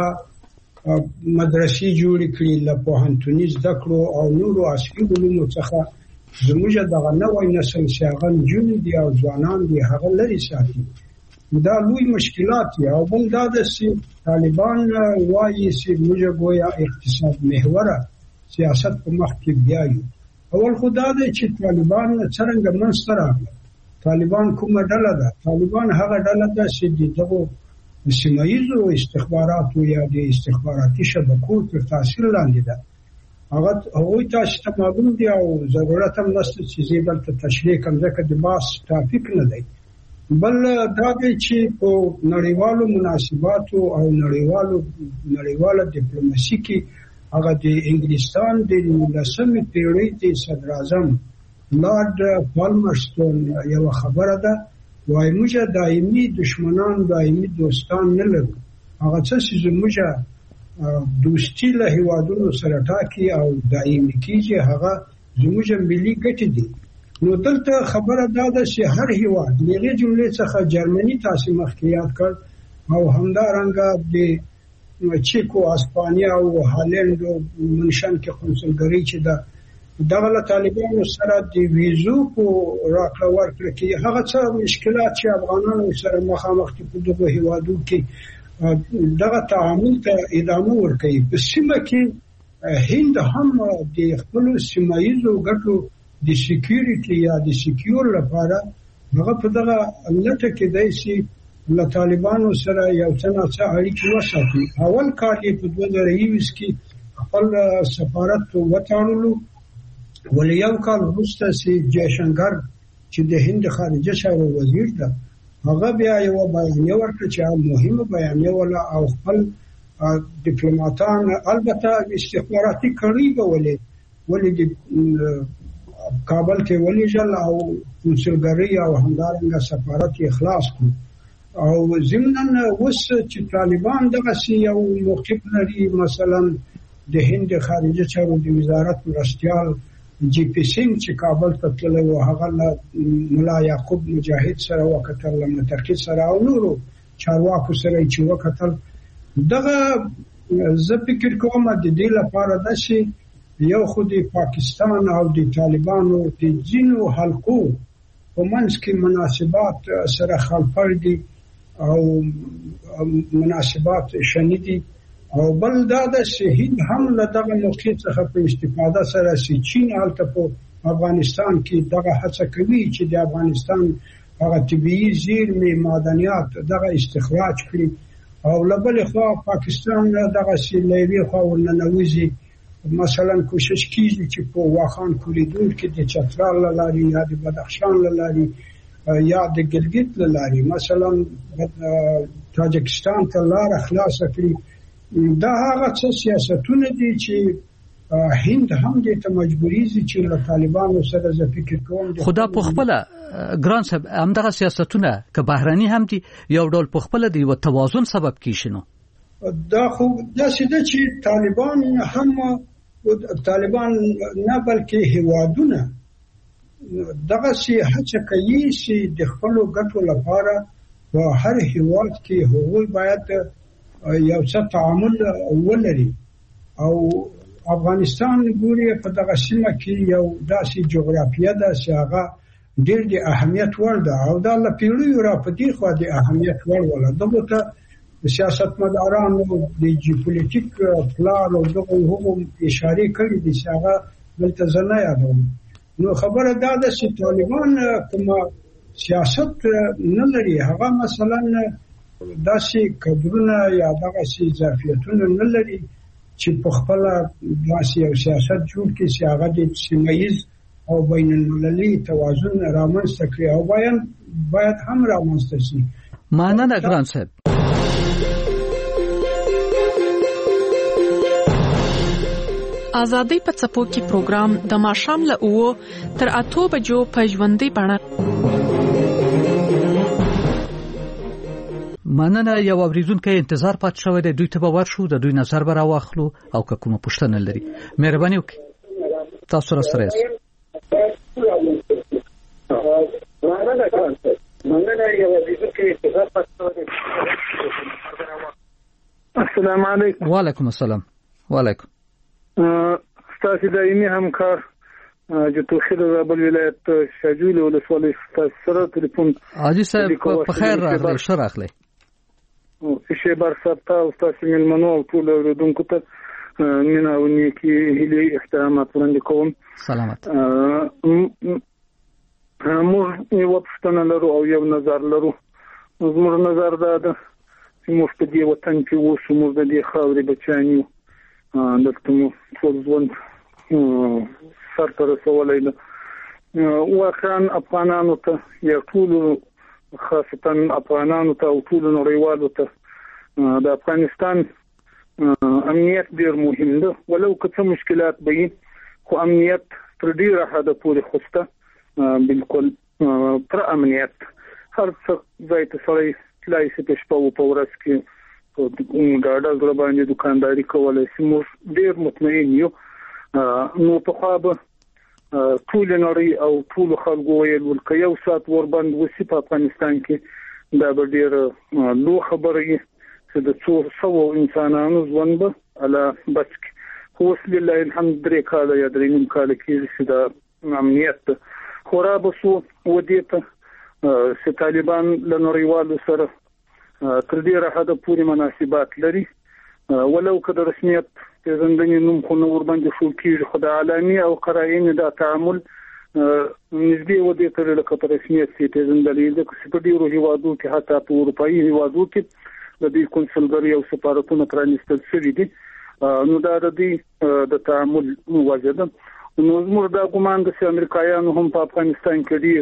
مدرسې جوړې کړي له پوهنتوني زده کړو او نورو عصري علومو څخه زموږ دغه نوی نسل چې هغه نجونې دي او ځوانان دي هغه لرې ساتي. دا لوی مشکلات دي. او بل دا د طالبان وایي چې موږ ګویا اقتصاد محوره سیاست په مخ کې بیایو. اول خدا دې چې طالبان څنګه منځته راغلي. طالبان کومه ډله ده؟ طالبان هغه ډله ده چې دغه سیمایزو استخباراتو یا د استخباراتي شبکو تر تاثیر لاندې ده. هغه هغه تاسو ته معلوم دي او ضرورت هم نشته چې زه بلته تشریح کوم ځکه د باس ټاپک نه دی. بل دا دی چې په نړیوالو مناسباتو او نړیوالو نړیواله ډیپلوماسي کې هغه د انګلستان د لسمې پیړۍ د صدر اعظم لارډ پالمرستون یو خبره ده، وایي موږ دایمي دشمنان دایمي دوستان نه لرو. هغه څه چې موږ دوستي له هیوادونو سره ټاکي او دایمي کیږي هغه زموږ ملي ګټې دي. نو دلته خبره دا ده چې هر هیواد دغه جملې څخه جرمني تاسو مخکې یاد کړ او همدارنګه د چیکو اسپانیا او هالند او منشن کې قونسلګری چې دا دغه طالبانو سره د ویزو په راکړه ورکړه کې هغه څه مشکلات چې افغانانو سره مخامخ دي په دغه هیوادو کې دغه تعامل ته ادامه ورکوي. په سیمه کې هند هم د خپل سیمایزو ګټو د سکیورټي یا د سکیور لپاره هغه په دغه لټه کې دی چې له طالبانو سره یو څه نه څه اړیکې وساتي. اول کار یې په دوه زره یوولس کې خپل سفارت وتړلو، ولې یو کال وروسته چې جیشنګر چې د هند خارجه چارو وزیر ده هغه بیا یو بیانیه ورکړه چې مهمه بیانیه ولا او خپل ډیپلوماټان البته استخباراتي کړي به ولې ولې د کابل کې ولې جل او قونسلګری او همدارنګه سفارت اخلاص کړ. او ضمناً وس چې طالبان دغه یو موقف لري، مثلا د هند خارجه چارو د وزارت مرستيال جی پی سنگ چې کابل ته تللی و هغه ملا یعقوب مجاهد سره وکتل، متقی سره او نورو چارواکو سره چې وکتل. دغه زه فکر کوم د دې لپاره د شي یو خو د پاکستان او د طالبانو د ځینو حلقو په منځ کې مناسبات سره خلفړ دي او مناسبات شنیدي. او بل دا د شهید هم له دغه موقع څخه په استفاده سره چې چین حالت په افغانستان کې دغه هڅه کوي چې د افغانستان هغه طبيعي زیرمې معدنیات دغه استخراج کړي او لبل خو پاکستان دغه سیلوي خو ورننوزي. مثلا کوشش کیږي چې په واخان کوریډور کې د چترال لاري یا د بدخشان لاري یا د ګلګت لاري مثلا تاجکستان ته لار خلاص کړي. دا هغه څه سیاستونه دي چې هند هم دې ته مجبوري دي چې له طالبانو سره ز فکر کوم. خدا په خپل ګران صاحب همدغه سیاستونه که بهراني هم دي یو ډول په خپل دی و توازن سبب کیشنو. دا خو دا سده چې طالبان هم طالبان نه بلکې هیوادونه دغه سي هڅه کوي چې د خپل ګټو لپاره په هر هیواد کې هغوی باید یو څه تعامل ولري. او افغانستان ګوري په دغه سیمه کې یو داسې جغرافیه ده چې هغه ډېر د اهمیت وړ ده او دا له پیړیو را په دې خوا د اهمیت وړ ولا دغه ته سیاستمدارانو د جیوپولیټیک پلان او دغه هم اشاره کړې دي چې هغه دلته زنه یادوم. نو خبره دا ده چې طالبان کوم سیاست نه لري، هغه مثلا داسې کډرونه یا دغه سي ظرفیتونه نه لري چې په خپل داسې یو سیاست جوړ کړي چې هغه د سیمایز او بین المللي توازن رامنځته کړي او باید باید هم رامنځته شي. مننه ګران صاحب. آزادۍ په څپو کې پروګرام د ماښام له اوو تر اتو بجو په ژوندۍ بڼه. مننه. یو اوریدونکو انتظار پات شوی دی، دوی ته به ورشو، د دوی نظر به راواخلو او که کومه پوښتنه لري مهرباني وکړئ تاسو را سره یاست. السلام علیکم. وعلیکم السلام. وعلیکم. ستاسو دایمي همکار چې توخیر زابل ولایت شاجوی ولسوالۍ سره ټلیفون حاجی صاحب په خیر راغلی ښه راغلی شی بار صاحب ته او ستاسو مېلمنو او ټولو اورېدونکو ته مینه او نیکي هیلې احترامات وړاندې کوم. سلامت. موږ یوه پوښتنه لرو او یو نظر لرو. زموږ نظر دا ده چې موږ په دې وطن کې اوسو، موږ د دې خاورې بچیان یو، دلته مو ټول ژوند سر ته رسولی ده. واقعا افغانانو ته یا ټولو خاصتا افغانانو ته او ټولو نړیوالو ته د افغانستان امنیت ډېر مهم ده، ولو که څه مشکلات به وي خو امنیت تر ډېره حده پورې خوسته بالکل پر امنیت هر څه ځای ته سړی تلای شي په شپه او په ورځ کې په ډاډه زړه باندې دوکانداري کولی شي. موږ ډېر مطمئن یو. نو پخوا به ټولې نړۍ او ټولو خلکو ویل ول که یو ساعت وربند وشي په افغانستان کې دا به ډېره لویه خبره وي چې د څو سوو انسانانو ژوند به الله بچ کړي. خو اوس لله الحمد درې کاله یا درې نیم کاله کېږي چې دا امنیت ده. خو را به سو ودې ته چې طالبان له نړیوالو سره تر ډېره حده پورې مناسبات لري، ولو که د رسمیت پیژندنې نوم خو نه ورباندې ښول کېږي، خو د علامي او قراینې دا تعامل نږدې ودې ته لکه په رسمیت چې پیژندلې ځکه چې په ډېرو هېوادو کې حتی په اروپایي هېوادو کې د دوی کنسولګرۍ او سفارتونه پرانیستل شوي دي. نو دا د دوی د تعامل وجه ده. نو زموږ دا ګمان ده چې امریکایانو هم په افغانستان کې ډېر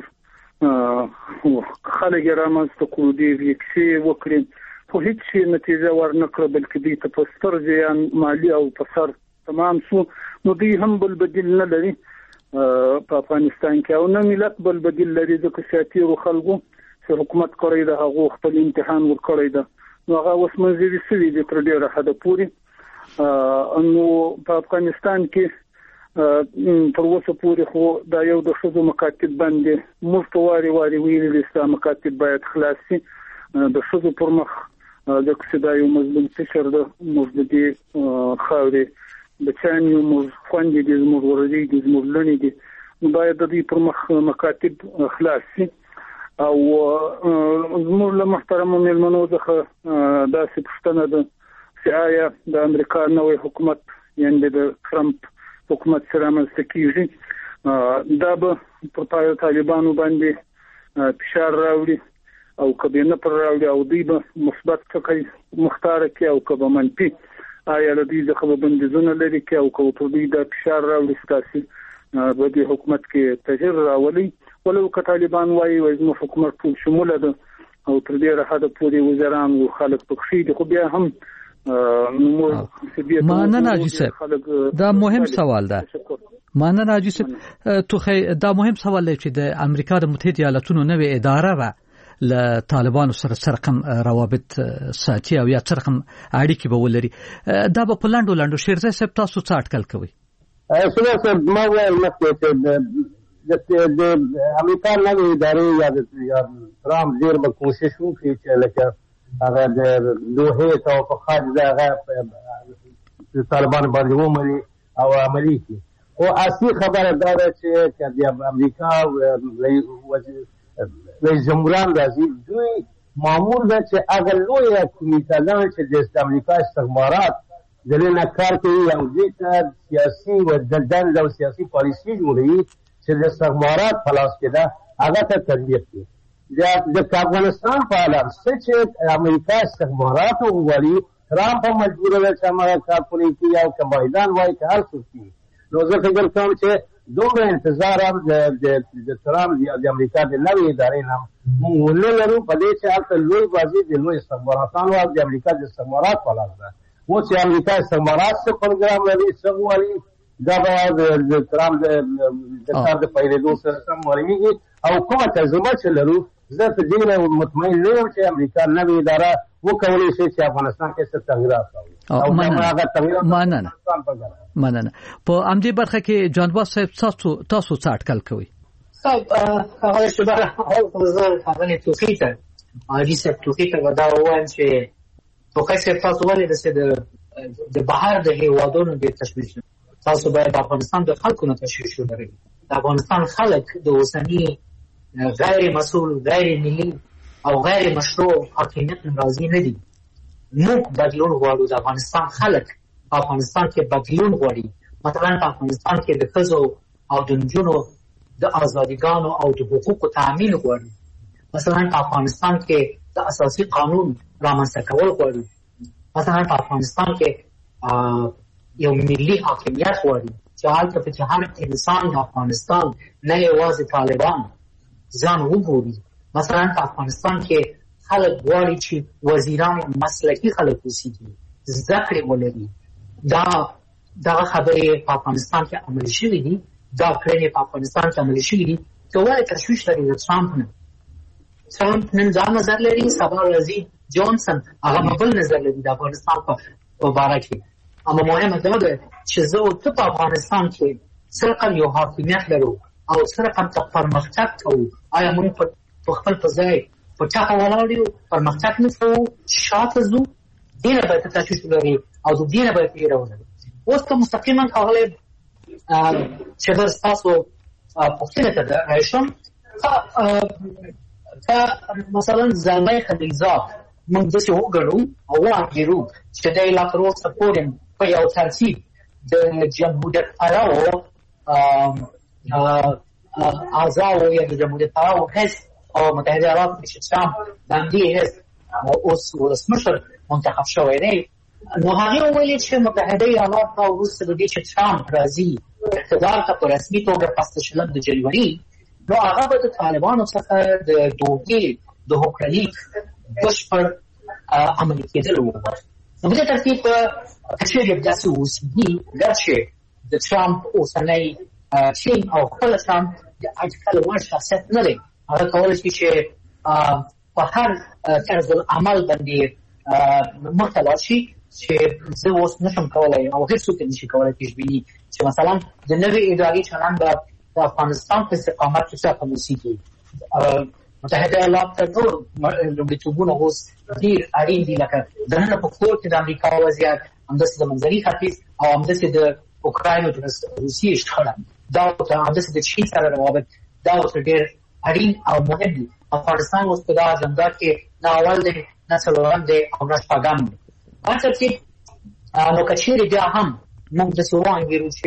خلک یې رامنځته کړو، ډېر یې کیسې وکړې، خو هېڅ شي نتیجه ورنه کړه، بلکې دوی ته په ستر زیان مالي او په سر تمام شو. نو دوی هم بل بدیل نه لري په افغانستان کې، او نه ملت بل بدیل لري، ځکه چې تېرو خلکو چې حکومت کړی ده هغو خپل امتحان ورکړی ده، نو هغه اوس منځري شوي دي تر ډېره حده پورې. نو په افغانستان کې تر اوسه پورې خو دا یو د ښځو مکاتب باندې موږ په وارې وارې ویلي دي چې دا مکاتب باید خلاص شي د ښځو پر مخ، ځکه چې دا یو مظلوم فکر ده. موږ د دې خاورې بچیان یو، موږ خویندې دي، زموږ ورورې دي، زموږ لوڼې دي، نو باید د دوی پر مخ مکاتب خلاص شي. او زموږ له محترمو مېلمنو څخه داسې پوښتنه ده چې آیا د امریکا نوی حکومت یعنې د ټرمپ حکومت چې رامنځته کېږي دا به پر طالبانو باندې فشار راوړي او که به نه پر راوړي او دوی به مثبت ټکی مختاره کړي او که به منفي، آیا له دوی څخه به بندیزونه لرې کړي او که پر دوی دا فشار راوړي چې تاسې به دې حکومت کې تغیر راولي. ولو که طالبان وایي وایي زموږ حکومت ټول شموله ده او تر ډېره حده پورې وزیران او خلک پکښې دي، خو بیا هم مننه حاجي صاحب. دا مهم سوال ده. مننه حاجي صاحب. توخی دا مهم سوال دی چې د امریکا د متحده ایالاتونو نوې اداره و له طالبانو سره سرقم روابط ساتي او یا سرقم اړیکې به ولري. دا به په لاندو لاندو شیرزه صاحب تاسو څه اټکل کوي؟ سره صاحب ما وایي مخکې چې د امریکا نوې ادارې یا د ترامپ ډېر به کوشش وکړي چې لکه هغه د دوحې توافقات د هغه طالبانو باندې ومني او عملي کړي. خو اصلي خبره دا ده چې د امریکا رئیس جمهوران راځي، دوی معمول ده چې هغه لویه کمیټه چې د امریکا استخبارات د دې نه کار کوي او دې ته سیاسي و دند او سیاسي پالیسي جوړوي چې د استخبارات په لاس کې ده، هغه ته تربیت کوي. د افغانستان په اړه څه چې امریکا استخبارات وغواړي، ترامپ هم مجبور دی چې هغه کار پرې کړي او که بایدن وایي که هر څوک وي. نو زه فکر کوم چې دومره انتظار هم د ترامپ یا د امریکا د نوې ادارې نه موږ ونه لرو، په دې چې هلته لوی بازي د لوی استخباراتانو او د امریکا د استخبارات په لاس ده. اوس چې امریکا استخبارات څه پروګرام لري، څه غواړي، دا به د ترامپ د کار د پیلېدو سره سم معلومېږي. او کومه تجربه چې لرو، زه په دې مطمئن نه یم چې امریکا نوې اداره وکولی شي چې افغانستان کې څه تغییرات راوړي. مننه مننه. په همدې برخه کې جانباز صاحب تاسو تاسو څه اټکل کوئ؟ صاحب هغه شبره او زه هغه توفیق ته حاجي صاحب توفیق ته دا وایم چې توګه چې تاسو ولې د بهر د هیوادونو د تشویش تاسو باید افغانستان د خلکو نه تشویش ولرئ. د افغانستان خلک د اوسني غیر مسؤل، غیر ملي او غیر مشروع حاکمیت ناراضي نه دي. موږ بدلون غواړو. د افغانستان خلک په افغانستان کې بدلون غواړي. مثلا په افغانستان کې د ښځو او د نجونو د ازادیګانو او د حقوقو تامین غواړي. مثلا په افغانستان کې د اساسي قانون رامنځته کول غواړي. مثلا په افغانستان کې یو ملي حاکمیت غواړي چې هلته په کې هر انسان د افغانستان نه یوازې طالبان ځان وګوري. مثلا په افغانستان کې خلک غواړي چې وزیران مسلکي خلک اوسېږي، زده کړې ولري. دا دغه خبرې په افغانستان کې عملي شوي دي. دا کړنې په افغانستان کې عملي شوي دي. که ولې تشویش لري د ټرامپ نه؟ ټرامپ نن دا نظر لري، سبا راځي جانسن هغه بل نظر لري د افغانستان په باره کې. اما مهمه دا ده چې زه او ته په افغانستان کې څه رقم یو حاکمیت لرو او څه رقم ته پرمختګ کوو. آیا موږ په خپل په ځای په ټاپه ولاړ یو، پرمختګ نه کوو، شاته ځو؟ دې نه باید تشویش ولري او د دې نه باید ویره ولري. اوس که مستقیما ښاغلی چې زه ستاسو پوښتنې ته راشم، که مثلا زلمی خلیلزاد موږ داسې وګڼو او وانګېرو چې دی لا تر اوسه پورې په یو ترتیب د جمهوریت پلوو اعضاو یا د جمهوریت پلوو حزب او متحده ایالات کې چې ټرامپ د همدې حزب اوس ولسمشر منتخب شوی دی، نو هغې وویلې چې متحده ایالات به وروسته د دې چې ټرامپ راځي اقتدار ته په رسمي توګه پس د شلم د جنوري، نو هغه به د طالبانو څخه د دوحې د حکمرانۍ بشپړ عملي کېدل وغواړي. نو په دې ترتیب که چېرې داسې اوسېږي، ګرچې د ټرامپ اوسنی ټیم او خپله ټرامپ د اټکل وړ شخصیت نه دی. هغه کولی شي چې په هر طرز العمل باندې مخته لاړ شي چې زه اوس نشم کولی او هېڅوک یې نشي کولی پیشبیني چې مثلا د نوې ادارې چلند به د افغانستان په استقامت کې څه رقم اوسېږي. متحده ایالات ته نور لومړیتوبونه اوس ډېر اړین دي، لکه دننه په کور کې د امریکا وضعیت، همداسې د منځني ختیځ او همداسې د اوکراین او د روسیې شخړه، دا ورته همداسې د چین سره روابط، دا ورته ډېر اړین او مهم دي. افغانستان اوس په دا اجنډا کې نه اول دی، نه څلورم دی او نه شپږم دی. هر ترتیب نو که چېرې بیا هم موږ داسې وانګېرو چې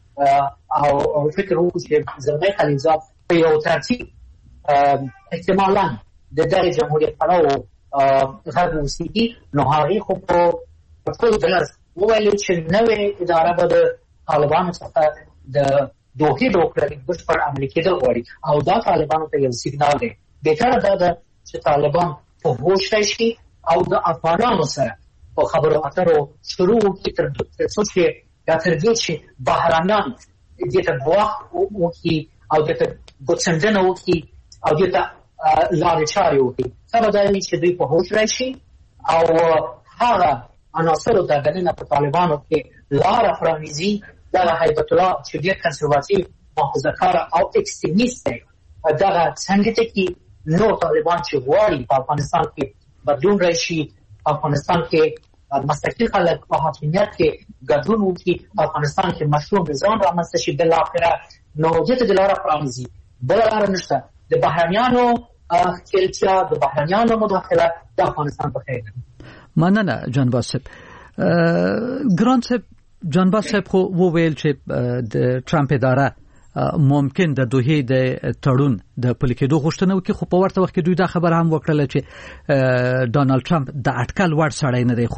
او فکر وکړو چې زلمی خلیلزاد په یو ترتیب احتمالاً د دغې جمهوریت پلوو غږ اوسېږي، نو هغې خو په ټول ډز وویلې چې نوې اداره به د طالبانو څخه د دوحې د حکمرانۍ بشپړ عملي کېدل غواړي او دا طالبانو ته یو سیګنال دی. بهتره دا ده چې طالبان په هوښ راشي او د افغانانو سره په خبرو اترو شروع وکړي تر څو چې یا تر دې چې بهرانیان دې ته ګواښ وکړي او دې ته ګوتڅنډنه وکړي او دې ته لارې چارې وکړي. ښه به دا وي چې دوی په هوښ راشي او هغه عناصرو ته دننه په طالبانو کې لاره پرانیزي. دغه هیبت الله چې ډېر کنسرواتیو محافظه‌کاره او اکستریمیست دی، دغه څنګه ته کې نور طالبان چې غواړي په افغانستان کې بدلون راشي، په افغانستان کې مسلکي خلک په حاکمیت کې ګډون وکړي، په افغانستان کې مشروع نظام رامنځته شي، بالاخره نو دې ته د لاره پرانیزي. بله لاره نشته. د بهرنیانو ښکېلتیا، د بهرنیانو مداخله د افغانستان په خیر. مننه جانباز صاحب. ګران صاحب، جانباز صاحب خو وویل چې د ټرامپ اداره ممکن د دوحې د تړون د پلي کېدو غوښتنه وکړي، خو په ورته وخت کې دوی دا خبره هم وکړله چې ډانلډ ټرامپ د اټکل وړ سړی نه دی. خو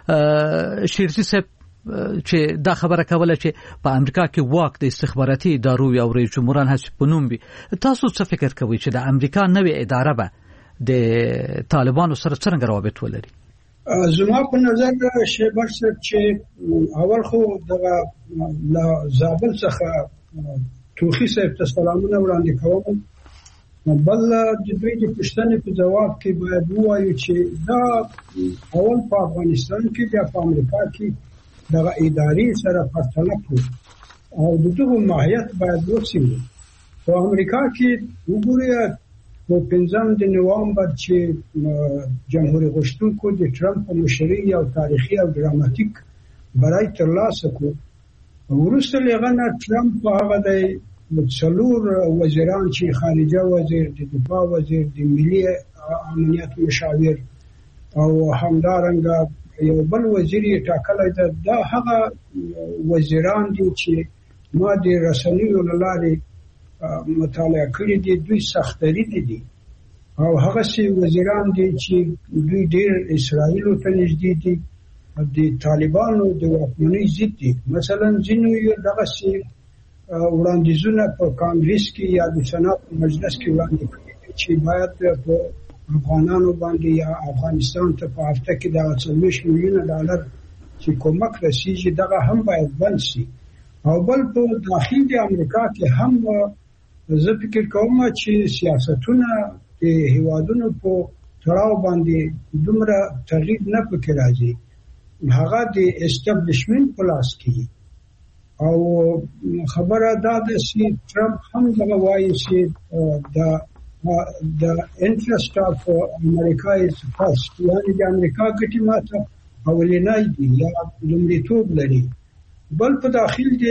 شیرزي صاحب چې دا خبره کوله چې په امریکا کې واک د استخباراتي ادارو او رئیس جمهوران هڅې په نوم وي، تاسو څه فکر کوئ چې د امریکا نوې اداره به د طالبانو سره څرنګه روابط ولري؟ زما په نظر شیبر صاحب چې اول خو دغه زابل څخه توخی صاحب ته سلامونه وړاندې کوم. بل د دوی د پوښتنې په ځواب کې باید ووایو چې دا اول په افغانستان کې بیا په امریکا کې دغه ادارې سره پرتله کړو او د دغه ماهیت باید وڅېړو. په امریکا کې وګورئ په پنځم د نوامبر چې جمهوریت غوښتونکو د ټرمپ په مشرۍ یو تاریخي او ډراماتیک برای ترلاسه کړو. وروسته له هغه نه ټرمپ په هغه د څلور وزیران چې خارجه وزیر، د دفاع وزیر، د ملي امنیت مشاور او همدارنګه یو بل وزیر یې ټاکلی ده. دا هغه وزیران دي چې ما د رسنیو له لارې مطالعه کړي دي، دوی سختدریدي دي او هغسې وزیران دي چې دوی ډېر اسرائیلو ته نږدې دي، د طالبانو د واکمنۍ ضد دي. مثلا ځینو یې دغسې وړاندیزونه په کانګریس کې یا د سنات مجلس کې وړاندې کړي دي چې باید په افغانانو باندې یا افغانستان ته په هفته کې د څلوېښت میلیونه ډالر چې کومک رسیږي دغه هم باید بند شي. او بل په داخل د امریکا کې هم زه فکر کوم چې سیاستونه د هیوادونو په تړاو باندې دومره تغییر نه پکې راځي، هغه د اسټابلیشمنت په لاس کې. او خبره دا ده چې ټرمپ هم دغه وایي چې د the interest of America is first، یعنی د امریکا ګټې ماته اولنۍ دي یا لومړیتوب لري. بل په داخل د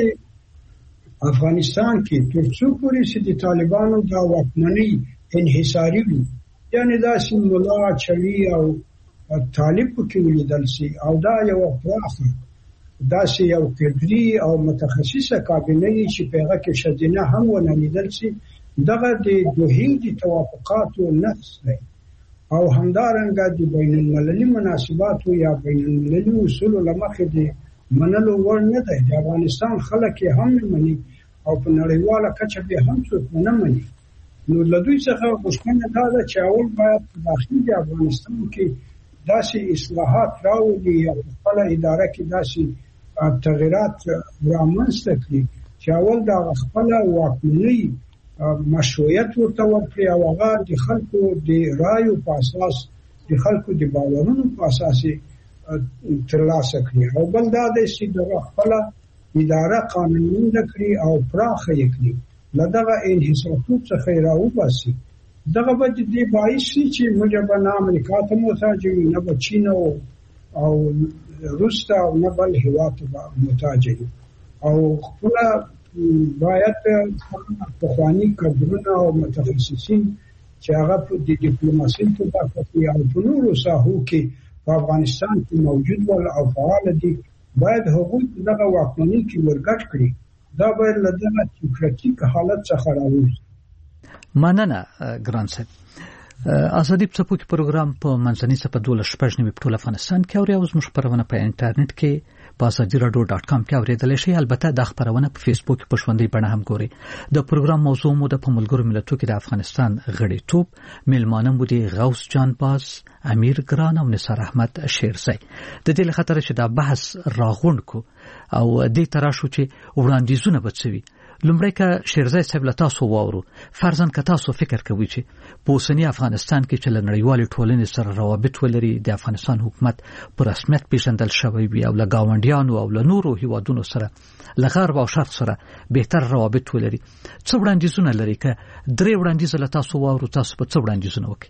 افغانستان کې تر څو پورې چې د طالبانو د واکمنۍ انحصاري وي، یعنی داسې ملا چلي او طالب پکې ولیدل شي او دا یو پراخه داسې یو کډري او متخصصه کابینه چې په هغه کې ښځینه هم ونه لیدل شي، دغه د دوحې د توافقاتو نقص دی. او همدارنګه د بین المللي مناسباتو یا بین المللي اصولو له مخې د منلو وړ نه دی. د افغانستان خلک یې هم نه مني او په نړیواله کچه بیا هم څوک نه مني. نو له دوی څخه غوښتنه دا ده چې اول باید په داخل د افغانستان کې داسې اصلاحات راولي یا په خپله اداره کې داسې تغییرات رامنځته کړي چې اول د خپله واکمنۍ مشروعیت ورته ورکړي او هغه د خلکو د رایو په اساس د خلکو د باورونو په اساس ترلاسه کړي. او بل دا دی چې دغه خپله اداره قانونمنده کړي او پراخه یې کړي، له دغه انحصاراتو څخه یې راوباسي. دغه به د دې باعث شي چې موږ به نه امریکا ته محتاج یو، نه به چین او روس ته او نه بل هېواد ته به محتاج یو. او خپله باید پخواني کادرونه او متخصصین چې هغه د ډیپلوماسۍ په برخه کې او په نورو ساحو کې په افغانستان کې موجود ول او فعال دي، باید هغوی دغه واکمنۍ کې ورګډ کړي. دا باید له دغه تیوکراتیک حالت څخه راووځي. مننه ګران صاحب. ازادي په پروګرام په منځني څپه دولس شپږ نیمې په ټول افغانستان کې اوري، او زموږ خپرونه په انټرنیټ کې په ازادي راډیو ډاټ کام کې اوریدلی شئ. البته دا خپرونه په فیسبوک په ژوندۍ بڼه هم ګورئ. د پروګرام موضوع مو د په ملګرو ملتونو کې د افغانستان غړیتوب، میلمانه مو دي غوث جان باز، امیر ګران او نثار احمد شیرزی. د دې لخطر چې دا بحث راغونډ کو او دې تراشو چې وړاندیزونه بچوي. لومړی که شیرزی صاحب له تاسو واورو، فرضاً که تاسو فکر کوئ چې په اوسني افغانستان کې چې له نړیوالې ټولنې سره روابط ولري، د افغانستان حکومت په رسمیت پیژندل شوی وي او له ګاونډیانو او له نورو هیوادونو سره له غرب او شرق سره بهتر روابط ولري، څه وړاندیزونه لري؟ که درې وړاندیزه له تاسو واورو، تاسو به څه وړاندیزونه وکړئ؟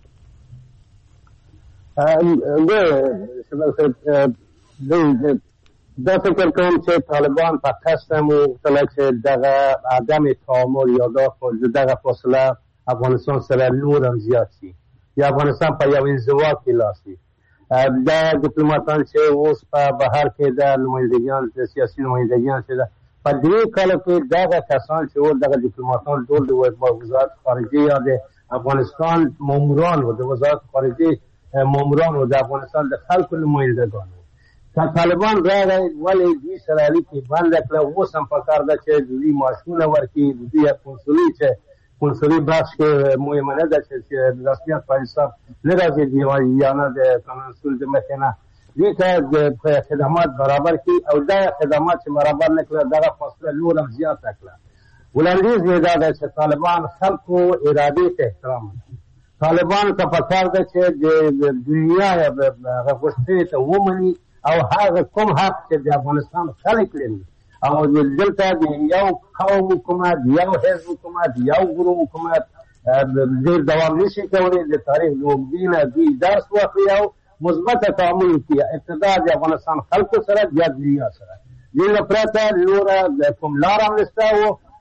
دا فکر کوم چې طالبان په قصد مو کله چې دغه عدم تعامل یا دغه فاصله افغانستان سره نور هم زیات شي یا افغانستان په یو انزوا کې لاس وي. دا ډیپلوماتان چې اوس په بهر کې د نمایندګیان د سیاسي نمایندګیان چې په دې کال کې دغه کسان چې ور دغه ډیپلوماتان ټول د وزارت خارجه یا د افغانستان ماموران او د وزارت خارجه ماموران او د افغانستان د خلکو نمایندګان طالبان راغی ولې دوی سره اړیکې بند کړه. اوس هم پکار ده چې دوی معاشونه ورکړي، دوی کنسولي چې کنسولي بخش کې مهمه ده چې رسمیت په حساب نه راځي یا نه د کنسول د مخې نه دې ته خدمات برابر کړي او دا خدمات چې برابر نه کړه دغه فاصله نور هم زیاته کړه. وړاندیز یې دا ده چې طالبان خلکو ارادې ته احترام وکړي. طالبان ته پکار ده چې د دنیا هغه غوښتنې ته ومني او هغه کوم حق چې د افغانستان خلک لري او دلته د یو قوم حکومت، یو حزب حکومت، یو ګروپ حکومت ډېر دوام نشي کولی. د تاریخ د اوږدې نه دوی درس واخلي او مثبت تعامل وکړي، ابتدا د افغانستان خلکو سره بیا دنیا سره. دې نه پرته نوره کوم لار هم نشته او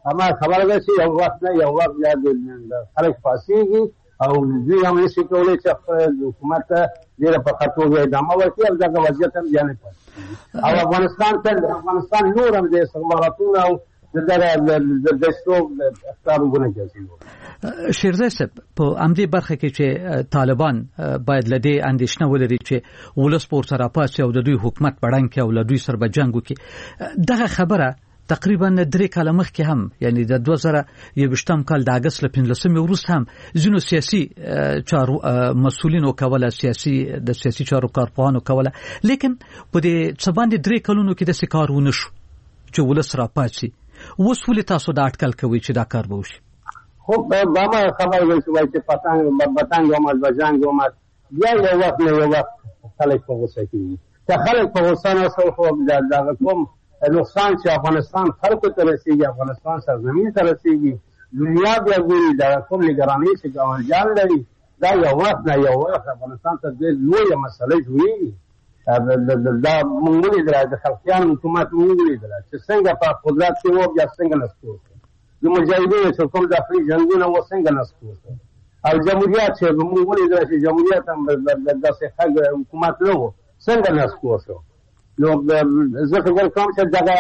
اما خبره ده چې یو وخت نه یو وخت یا د خلک پاسېږي او دوی هم نشي کولی چې حکومت ته ډېره په ښه توګه ادامه ورکړي او دغه وضعیت هم بیا نه پاتې او افغانستان ته افغانستان نور هم د استخباراتونو او د دستو اختیارونه جوړوي. شیرزای صاحب په همدې برخه کې چې طالبان باید له دې اندېښنه ولري چې ولس په ورسره پاسي او د دوی حکومت بړنګ کې او له دوی سره به جنګ وکړي، دغه خبره تقریبا درې کاله مخکې هم یعنی د دوه زره یوویشتم کال د اګست له پنځلسمې وروسته هم ځینو سیاسي چارو مسؤلینو کوله، سیاسي د سیاسي چارو کارپوهانو کوله، لیکن په دې څه باندې درې کلونو کې داسې کار ونه شو چې ولس راپاڅي. اوس ولې تاسو دا اټکل کوئ چې دا کار به وشي؟ خو بابا خبر وایي چې پتنګ پتنګ اومد بجنګ اومد بیا یو وخت نه یو وخت خلک په غوسه کېږي. که خلک په غوسه نه شول خو دغه کوم نقصان چې افغانستان خلکو ته رسېږي، افغانستان سرزمین ته رسېږي، دنیا بیا ګوري دغه کوم نګرانۍ چې ګاونډیان لري، دا یو وخت نه یو وخت افغانستان ته ډېر لویه مسله جوړېږي. دا موږ ولیدله د خلقیانو حکومت موږ ولیدله چې څنګه په قدرت کې و بیا څنګه نسکور شو، د مجاهدینو چې کوم داخلي جنګونه و څنګه نسکور شو، او جمهوریت چې موږ ولیدله چې جمهوریت هم داسې ښه حکومت نه و څنګه نسکور شو. نو زه فکر کوم چې دغه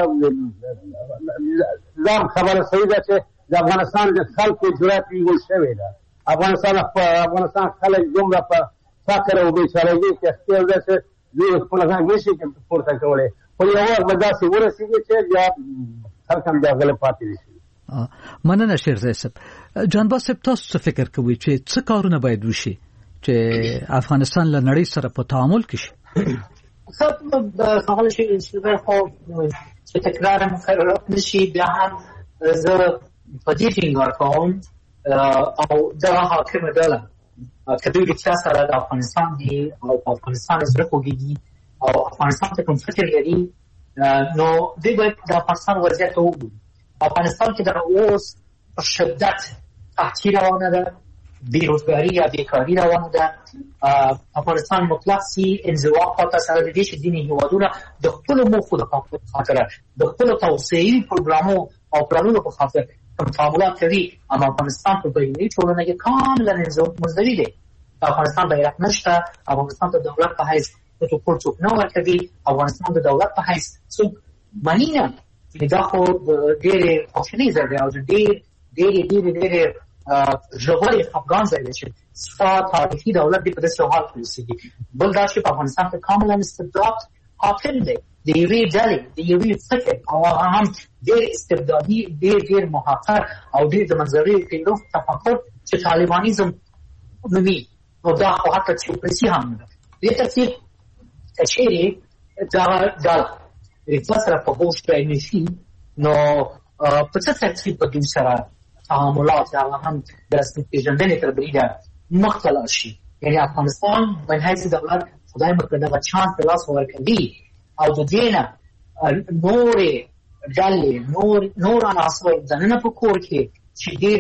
دا خبره صحیح ده چې د افغانستان د خلکو جرأت ویول شوې ده. افغانستان افغانستان خلک دومره په فقر او بېچارهګۍ کې اخته ده چې دوی خپل غږ نشي پورته کولی، خو یو وخت به داسې ورسېږي چې بیا خلک هم بیا غلی پاتې نشي. مننه شیرزای صاحب. جانباز صاحب تاسو څه فکر کوئ چې څه کارونه باید وشي چې افغانستان له نړۍ سره په تعامل کې شي؟ خب خواهد شد خب که تکرار مکررات نشی بیا هم زه په دې ټینګار کوم او دغه حاکم ډله که دوی د چا سره د افغانستان دي او په افغانستان زړه خوږېږي او افغانستان ته کوم فکر لري نو دوی باید د افغانستان وضعیت ته وګوري. افغانستان کې دغه اوس په شدت قحطي روانه ده، بیروزګاري یا بیکاري روانه ده. افغانستان مطلق سي انزوا خاطر سره د دې چې ځینې هېوادونه د خپلو موخو د خاطر د خپلو توسعوي پروګرامو او پلانونو په خاطر کوم تعاملات کوي، اما افغانستان په بهرنۍ ټولنه کې کاملا منزوي دی. افغانستان بیرغ نشته، افغانستان د دولت په حیث پروتوکول څوک نه ورکوي، افغانستان د دولت په حیث څوک مني نه. دا خو ډېرې خواشینۍ ځای دی او ډېر ډېرې ډېرې ډېرې ژورې خفګان ځای دی چې ستا تاریخي دولت دې په داسې حال کې اوسېږي. بل دا چې په افغانستان کې کاملا استبداد حاکم دی، د یوې ډلې د یوې فکر او هغه هم ډېر استبدادي، ډېر ډېر محقر او ډېر د منظرې پیرو تفکر چې طالبانیزم نومي. نو دا خو حتی تیوکراسي هم نه ده. دې ترتیب که چېرې دغه ډله رښتیا سره په هوښ کې نه شي نو په څه ترتیب به دوی سره تعاملات هغه هم د رسمي پېژندنې تر بریده مخته لاړ شي. یعنې افغانستان من حیث دولت خدای مو که دغه چانس په لاس ورکوي او د دې نه نورې ډلې نور عناصر دننه په کور کې چې ډېر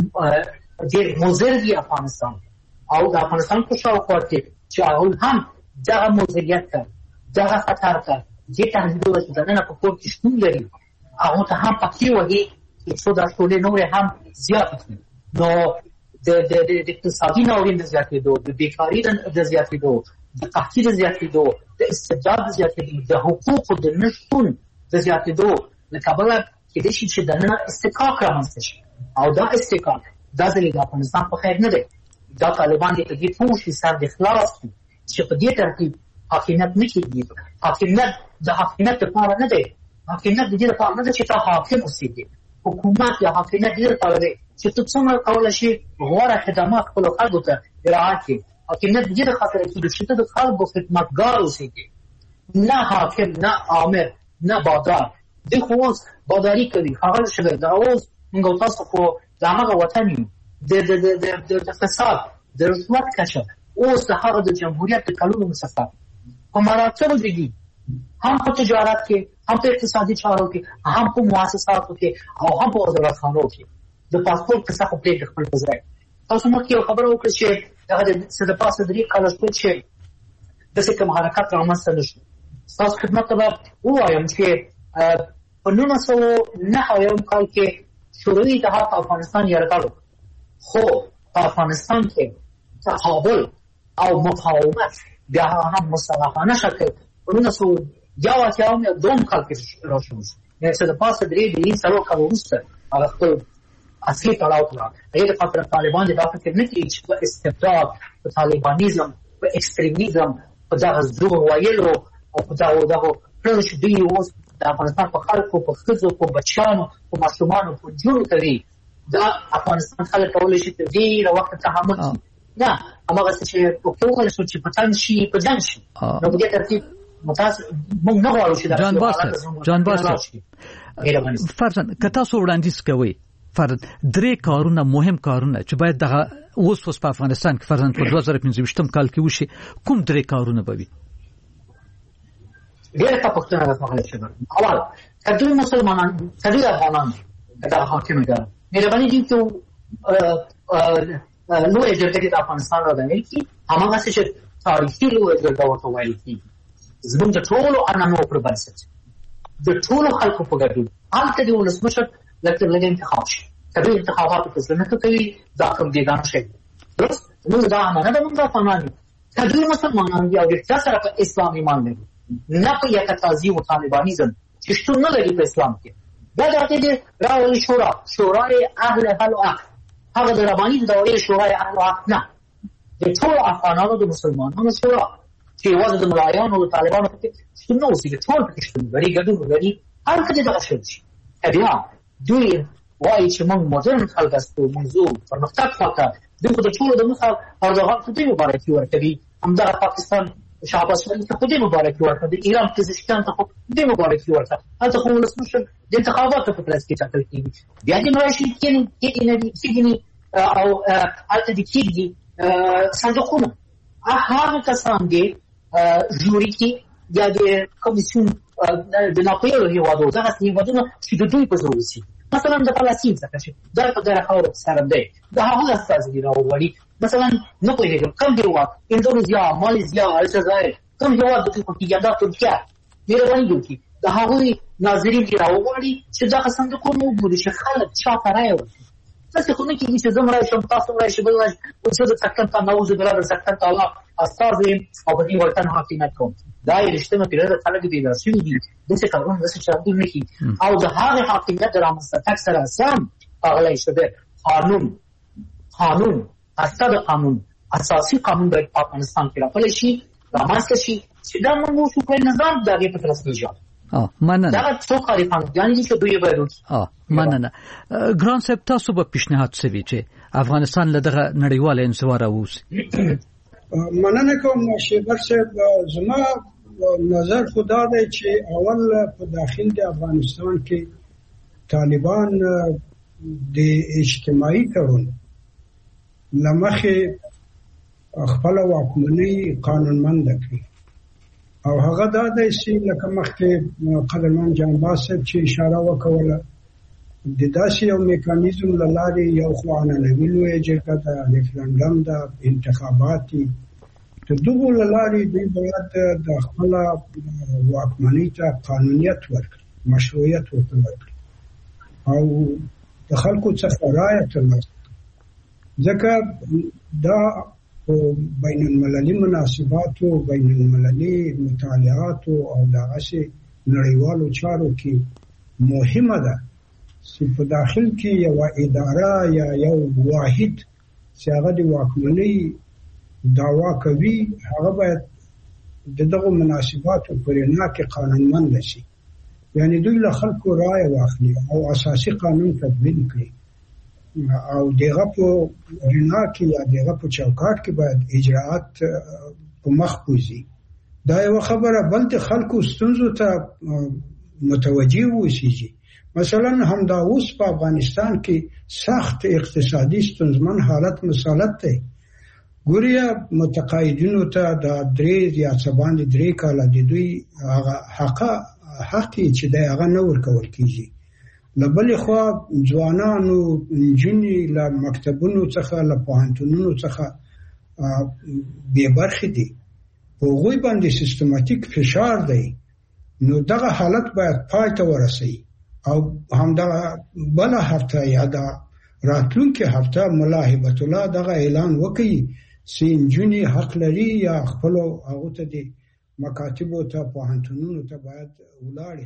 ډېر مضر دي افغانستان او د افغانستان په شاوخوا کې چې هغوی هم دغه مضریت ته دغه خطر ته دې تهدیدونه چې دننه په کور کې شتون لري هغو ته هم پکې وهي څو دا ټولې نورې هم زیاتې کړي. نو د اقتصادي ناورین د زیاتېدو، د بیکاري د زیاتېدو، د قحطي د زیاتېدو، د استبداد د زیاتېدو، د حقوقو د نه شتون د زیاتېدو له کبله کېدای شي چې دننه استحقاق رامنځته شي او دا استحقاق دا ځلې د افغانستان په خیر نه دی. دا طالبان دې په دې پوه شي سر دې خلاص کړي چې په دې ترتیب حاکمیت نه کېږي. حاکمیت د حاکمیت لپاره نه دی، حاکمیت د دې لپاره نه دی چې تا حاکم اوسېږي. حکومت یا حاکمیت دې لپاره دی چې ته څومره کولی شي غوره خدمات خپلو خلکو ته ارعا کړي. حاکمیت د دې لپاره کېږي چې ته د خلکو خدمتګار اوسېږي، نه حاکم، نه آمر، نه بادار. دوی خو اوس باداري کوي. ښاغلی شګر دا اوس موږ او تاسو خو د همغه وطن یو. د فساد د رشوت کچه اوس د هغه د جمهوریت د کلونو مسافر په مراتبو دي، هم په تجارت کې، هم په اقتصادي چارو کې، هم په مؤسساتو کې او هم په وزارتخانو کې. د پاسپورټ کیسه خو پرېږدي خپل په ځای. تاسو مخکې یو خبره وکړه چې دغه څه د پاسه درې کاله شوه چې داسې کوم حرکت رامنځته نه شو. ستاسو خدمت ته به ووایم چې په نولس سوه نهه اویایم کال کې شوروي اتحاد په افغانستان یرغل خو په افغانستان کې تقابل او مقاومت بیا هم مصالحانه شکل ورونه سو یو اتیاو مې دوم کال کې راشوز نه څه د پاسه درې دې څلور کال وروسته هغه خپل اصلي تړاو کړه هغه خاطر طالبان د فکر نه کوي چې په استبداد په طالبانیزم په ایکستریمیزم په دغه زور وایلو او په دغه دغه پرې چې دوی اوس د افغانستان په خلکو په ښځو په بچیانو په ماشومانو په جوړ کوي دا افغانستان خلک کولای شي چې ډېر وخت تحمل کړي نه هغه څه چې په کومه څه چې پټان شي په ځان شي نو په دې ترتیب متاسف موږ نه غواړو چې جان باسر جان باسر فرضاً که تاسو وړاندیز کوئ فرض درې کارونه مهم کارونه چې باید دغه اوس اوس په افغانستان کې فرضاً په دوه زره پنځه کال کې وشي کوم درې کارونه به وي ډېر ښه پوښتنه ده څنګه چې اول کله مسلمانان کله افغانان دا حاکم دي مهرباني دي ته نو اجازه د افغانستان راځي چې هغه څه چې تاریخي لوی جرګه ورته وایي زموږ د ټولو انامو پر بنسټ د ټولو خلکو په ګډون هلته د ولسمشر لکه لږ انتخاب شي کله انتخابات په ځنه کوي دا کوم دي دا شي درست موږ دا نه دا موږ افغانان کله مسلمانان دي او د سره په اسلام ایمان لري نه په یک تعظیم او طالبانیزم چې شتون نه لري په اسلام کې دا د دې راولي شورا شورای اهل حل او عقد هغه د رباني د دورې شورای اهل او عقد نه د ټول افغانانو د مسلمانانو شورا چې واده د ملایانو او طالبانو په شتون نه اوسي ټول په شتون لري ګډون لري هر کله دغه شي بیا دوی وایي چې موږ مدرن خلک استو موضوع پرمختګ فقط دغه د ټول د مخه او دغه په دې مبارکي ورکوي همدا پاکستان شعب اسرائیل ته خودی مبارکي ورکړه د ایران پزشکان ته خودی مبارکي ورکړه هلته خو ولسمشر د انتخاباتو په پلاس کې ټاکل کېږي بیا د مراشي کې کې نه دي او هلته د کېږي صندوقونه هغه کسان دي جوري کې یا د کمیسیون د ناپیلو هیوادو دغه هیوادونه چې د دوی په زور وسی مثلا د فلسطین څخه چې دا په دغه خاور سره دی دا هغه اساس دی راوړي مثلا نه پوهیږم کوم دی وخت اندونیزیا ماليزیا الجزائر کوم هیواد د کې دا ترکیه مهرباني وکړي دا هغه ناظرین دی راوړي چې دا صندوقونه وګوري چې خلک چا پرایو تاسو خو نه کېږي چې زموږ راشم تاسو راشي بل راشي او څه د سکتن ته نوځ بلا د سکتن ته الله استاد او په دې ورته حاکمیت کوم دا یې رښتینه پیره خلک دي راشي دي د څه کارونه د څه چارو نه کی او د هغه حاکمیت درامسته تک سره سم اغلې شته قانون قانون استاد قانون اساسي قانون د افغانستان کې راغلی شي رامسته شي چې دا موږ شو په نظام دغه په ترسمه اه مننه دا څو خاریفان یعنی چې دوی به وروي اه مننه ګران صاحب تاسو به پیشنهاد سوي چې افغانستان له دغه نړیوال انزوا راووسي مننه کوم شیبر صاحب زما نظر خدا دی چې اول په داخل د افغانستان کې طالبان د اجتماعي تړون لمخه خپل واکمنۍ قانونمند کړي او هغه دا د سي لکه مخکې قدرمن جان باسط چې اشاره وکوله د داسې یو میکانیزم لاره یو خوانه نویلو اجرګه د ریفرندم د انتخاباتي ته دغه لاره دوی باید د خپل واکمنۍ ته قانونیت ورکړي مشروعیت ورکړي او د خلکو څخه رایه ترلاسه ځکه دا بین المللي مناسبات او بین المللي مطالعات او دغه نړیوالو چارو کې مهمه ده چې په داخل کې یو اداره یا یو واحد چې هغه د واکمنۍ دعوا کوي هغه باید دغه مناسباتو پرېنا کې قانونمند شي یعنی دوی له خلکو رائے واخلي او اساسي قانون تطبیق کړي او دغه په رڼا کې یا دغه په چوکاټ کې باید اجراءات په مخ وځي دا یو خبره بل د خلکو ستونزو ته متوجي وشي مثلا همدا اوس په افغانستان کې سخت اقتصادي ستونزمن حالت مسالت دی ګوریا متقاعدینو ته د درې یا څه باندې درې کاله د دوی حق حق چې د هغه نه ورکول کیږي لبل خو ځوانانو انجنی له مکتبونو څخه له پوهنتونونو څخه به برخه دي په غوي باندې سیستماتیک فشار دی نو دغه حالت باید پای ته ورسي او همدا بل هفته یا دا راتلونکي هفته مولا هبت الله دغه اعلان وکړي چې نجونې حق لري یا خپل هغه ته دي مکاتبو ته پوهنتونونو ته باید ولاړ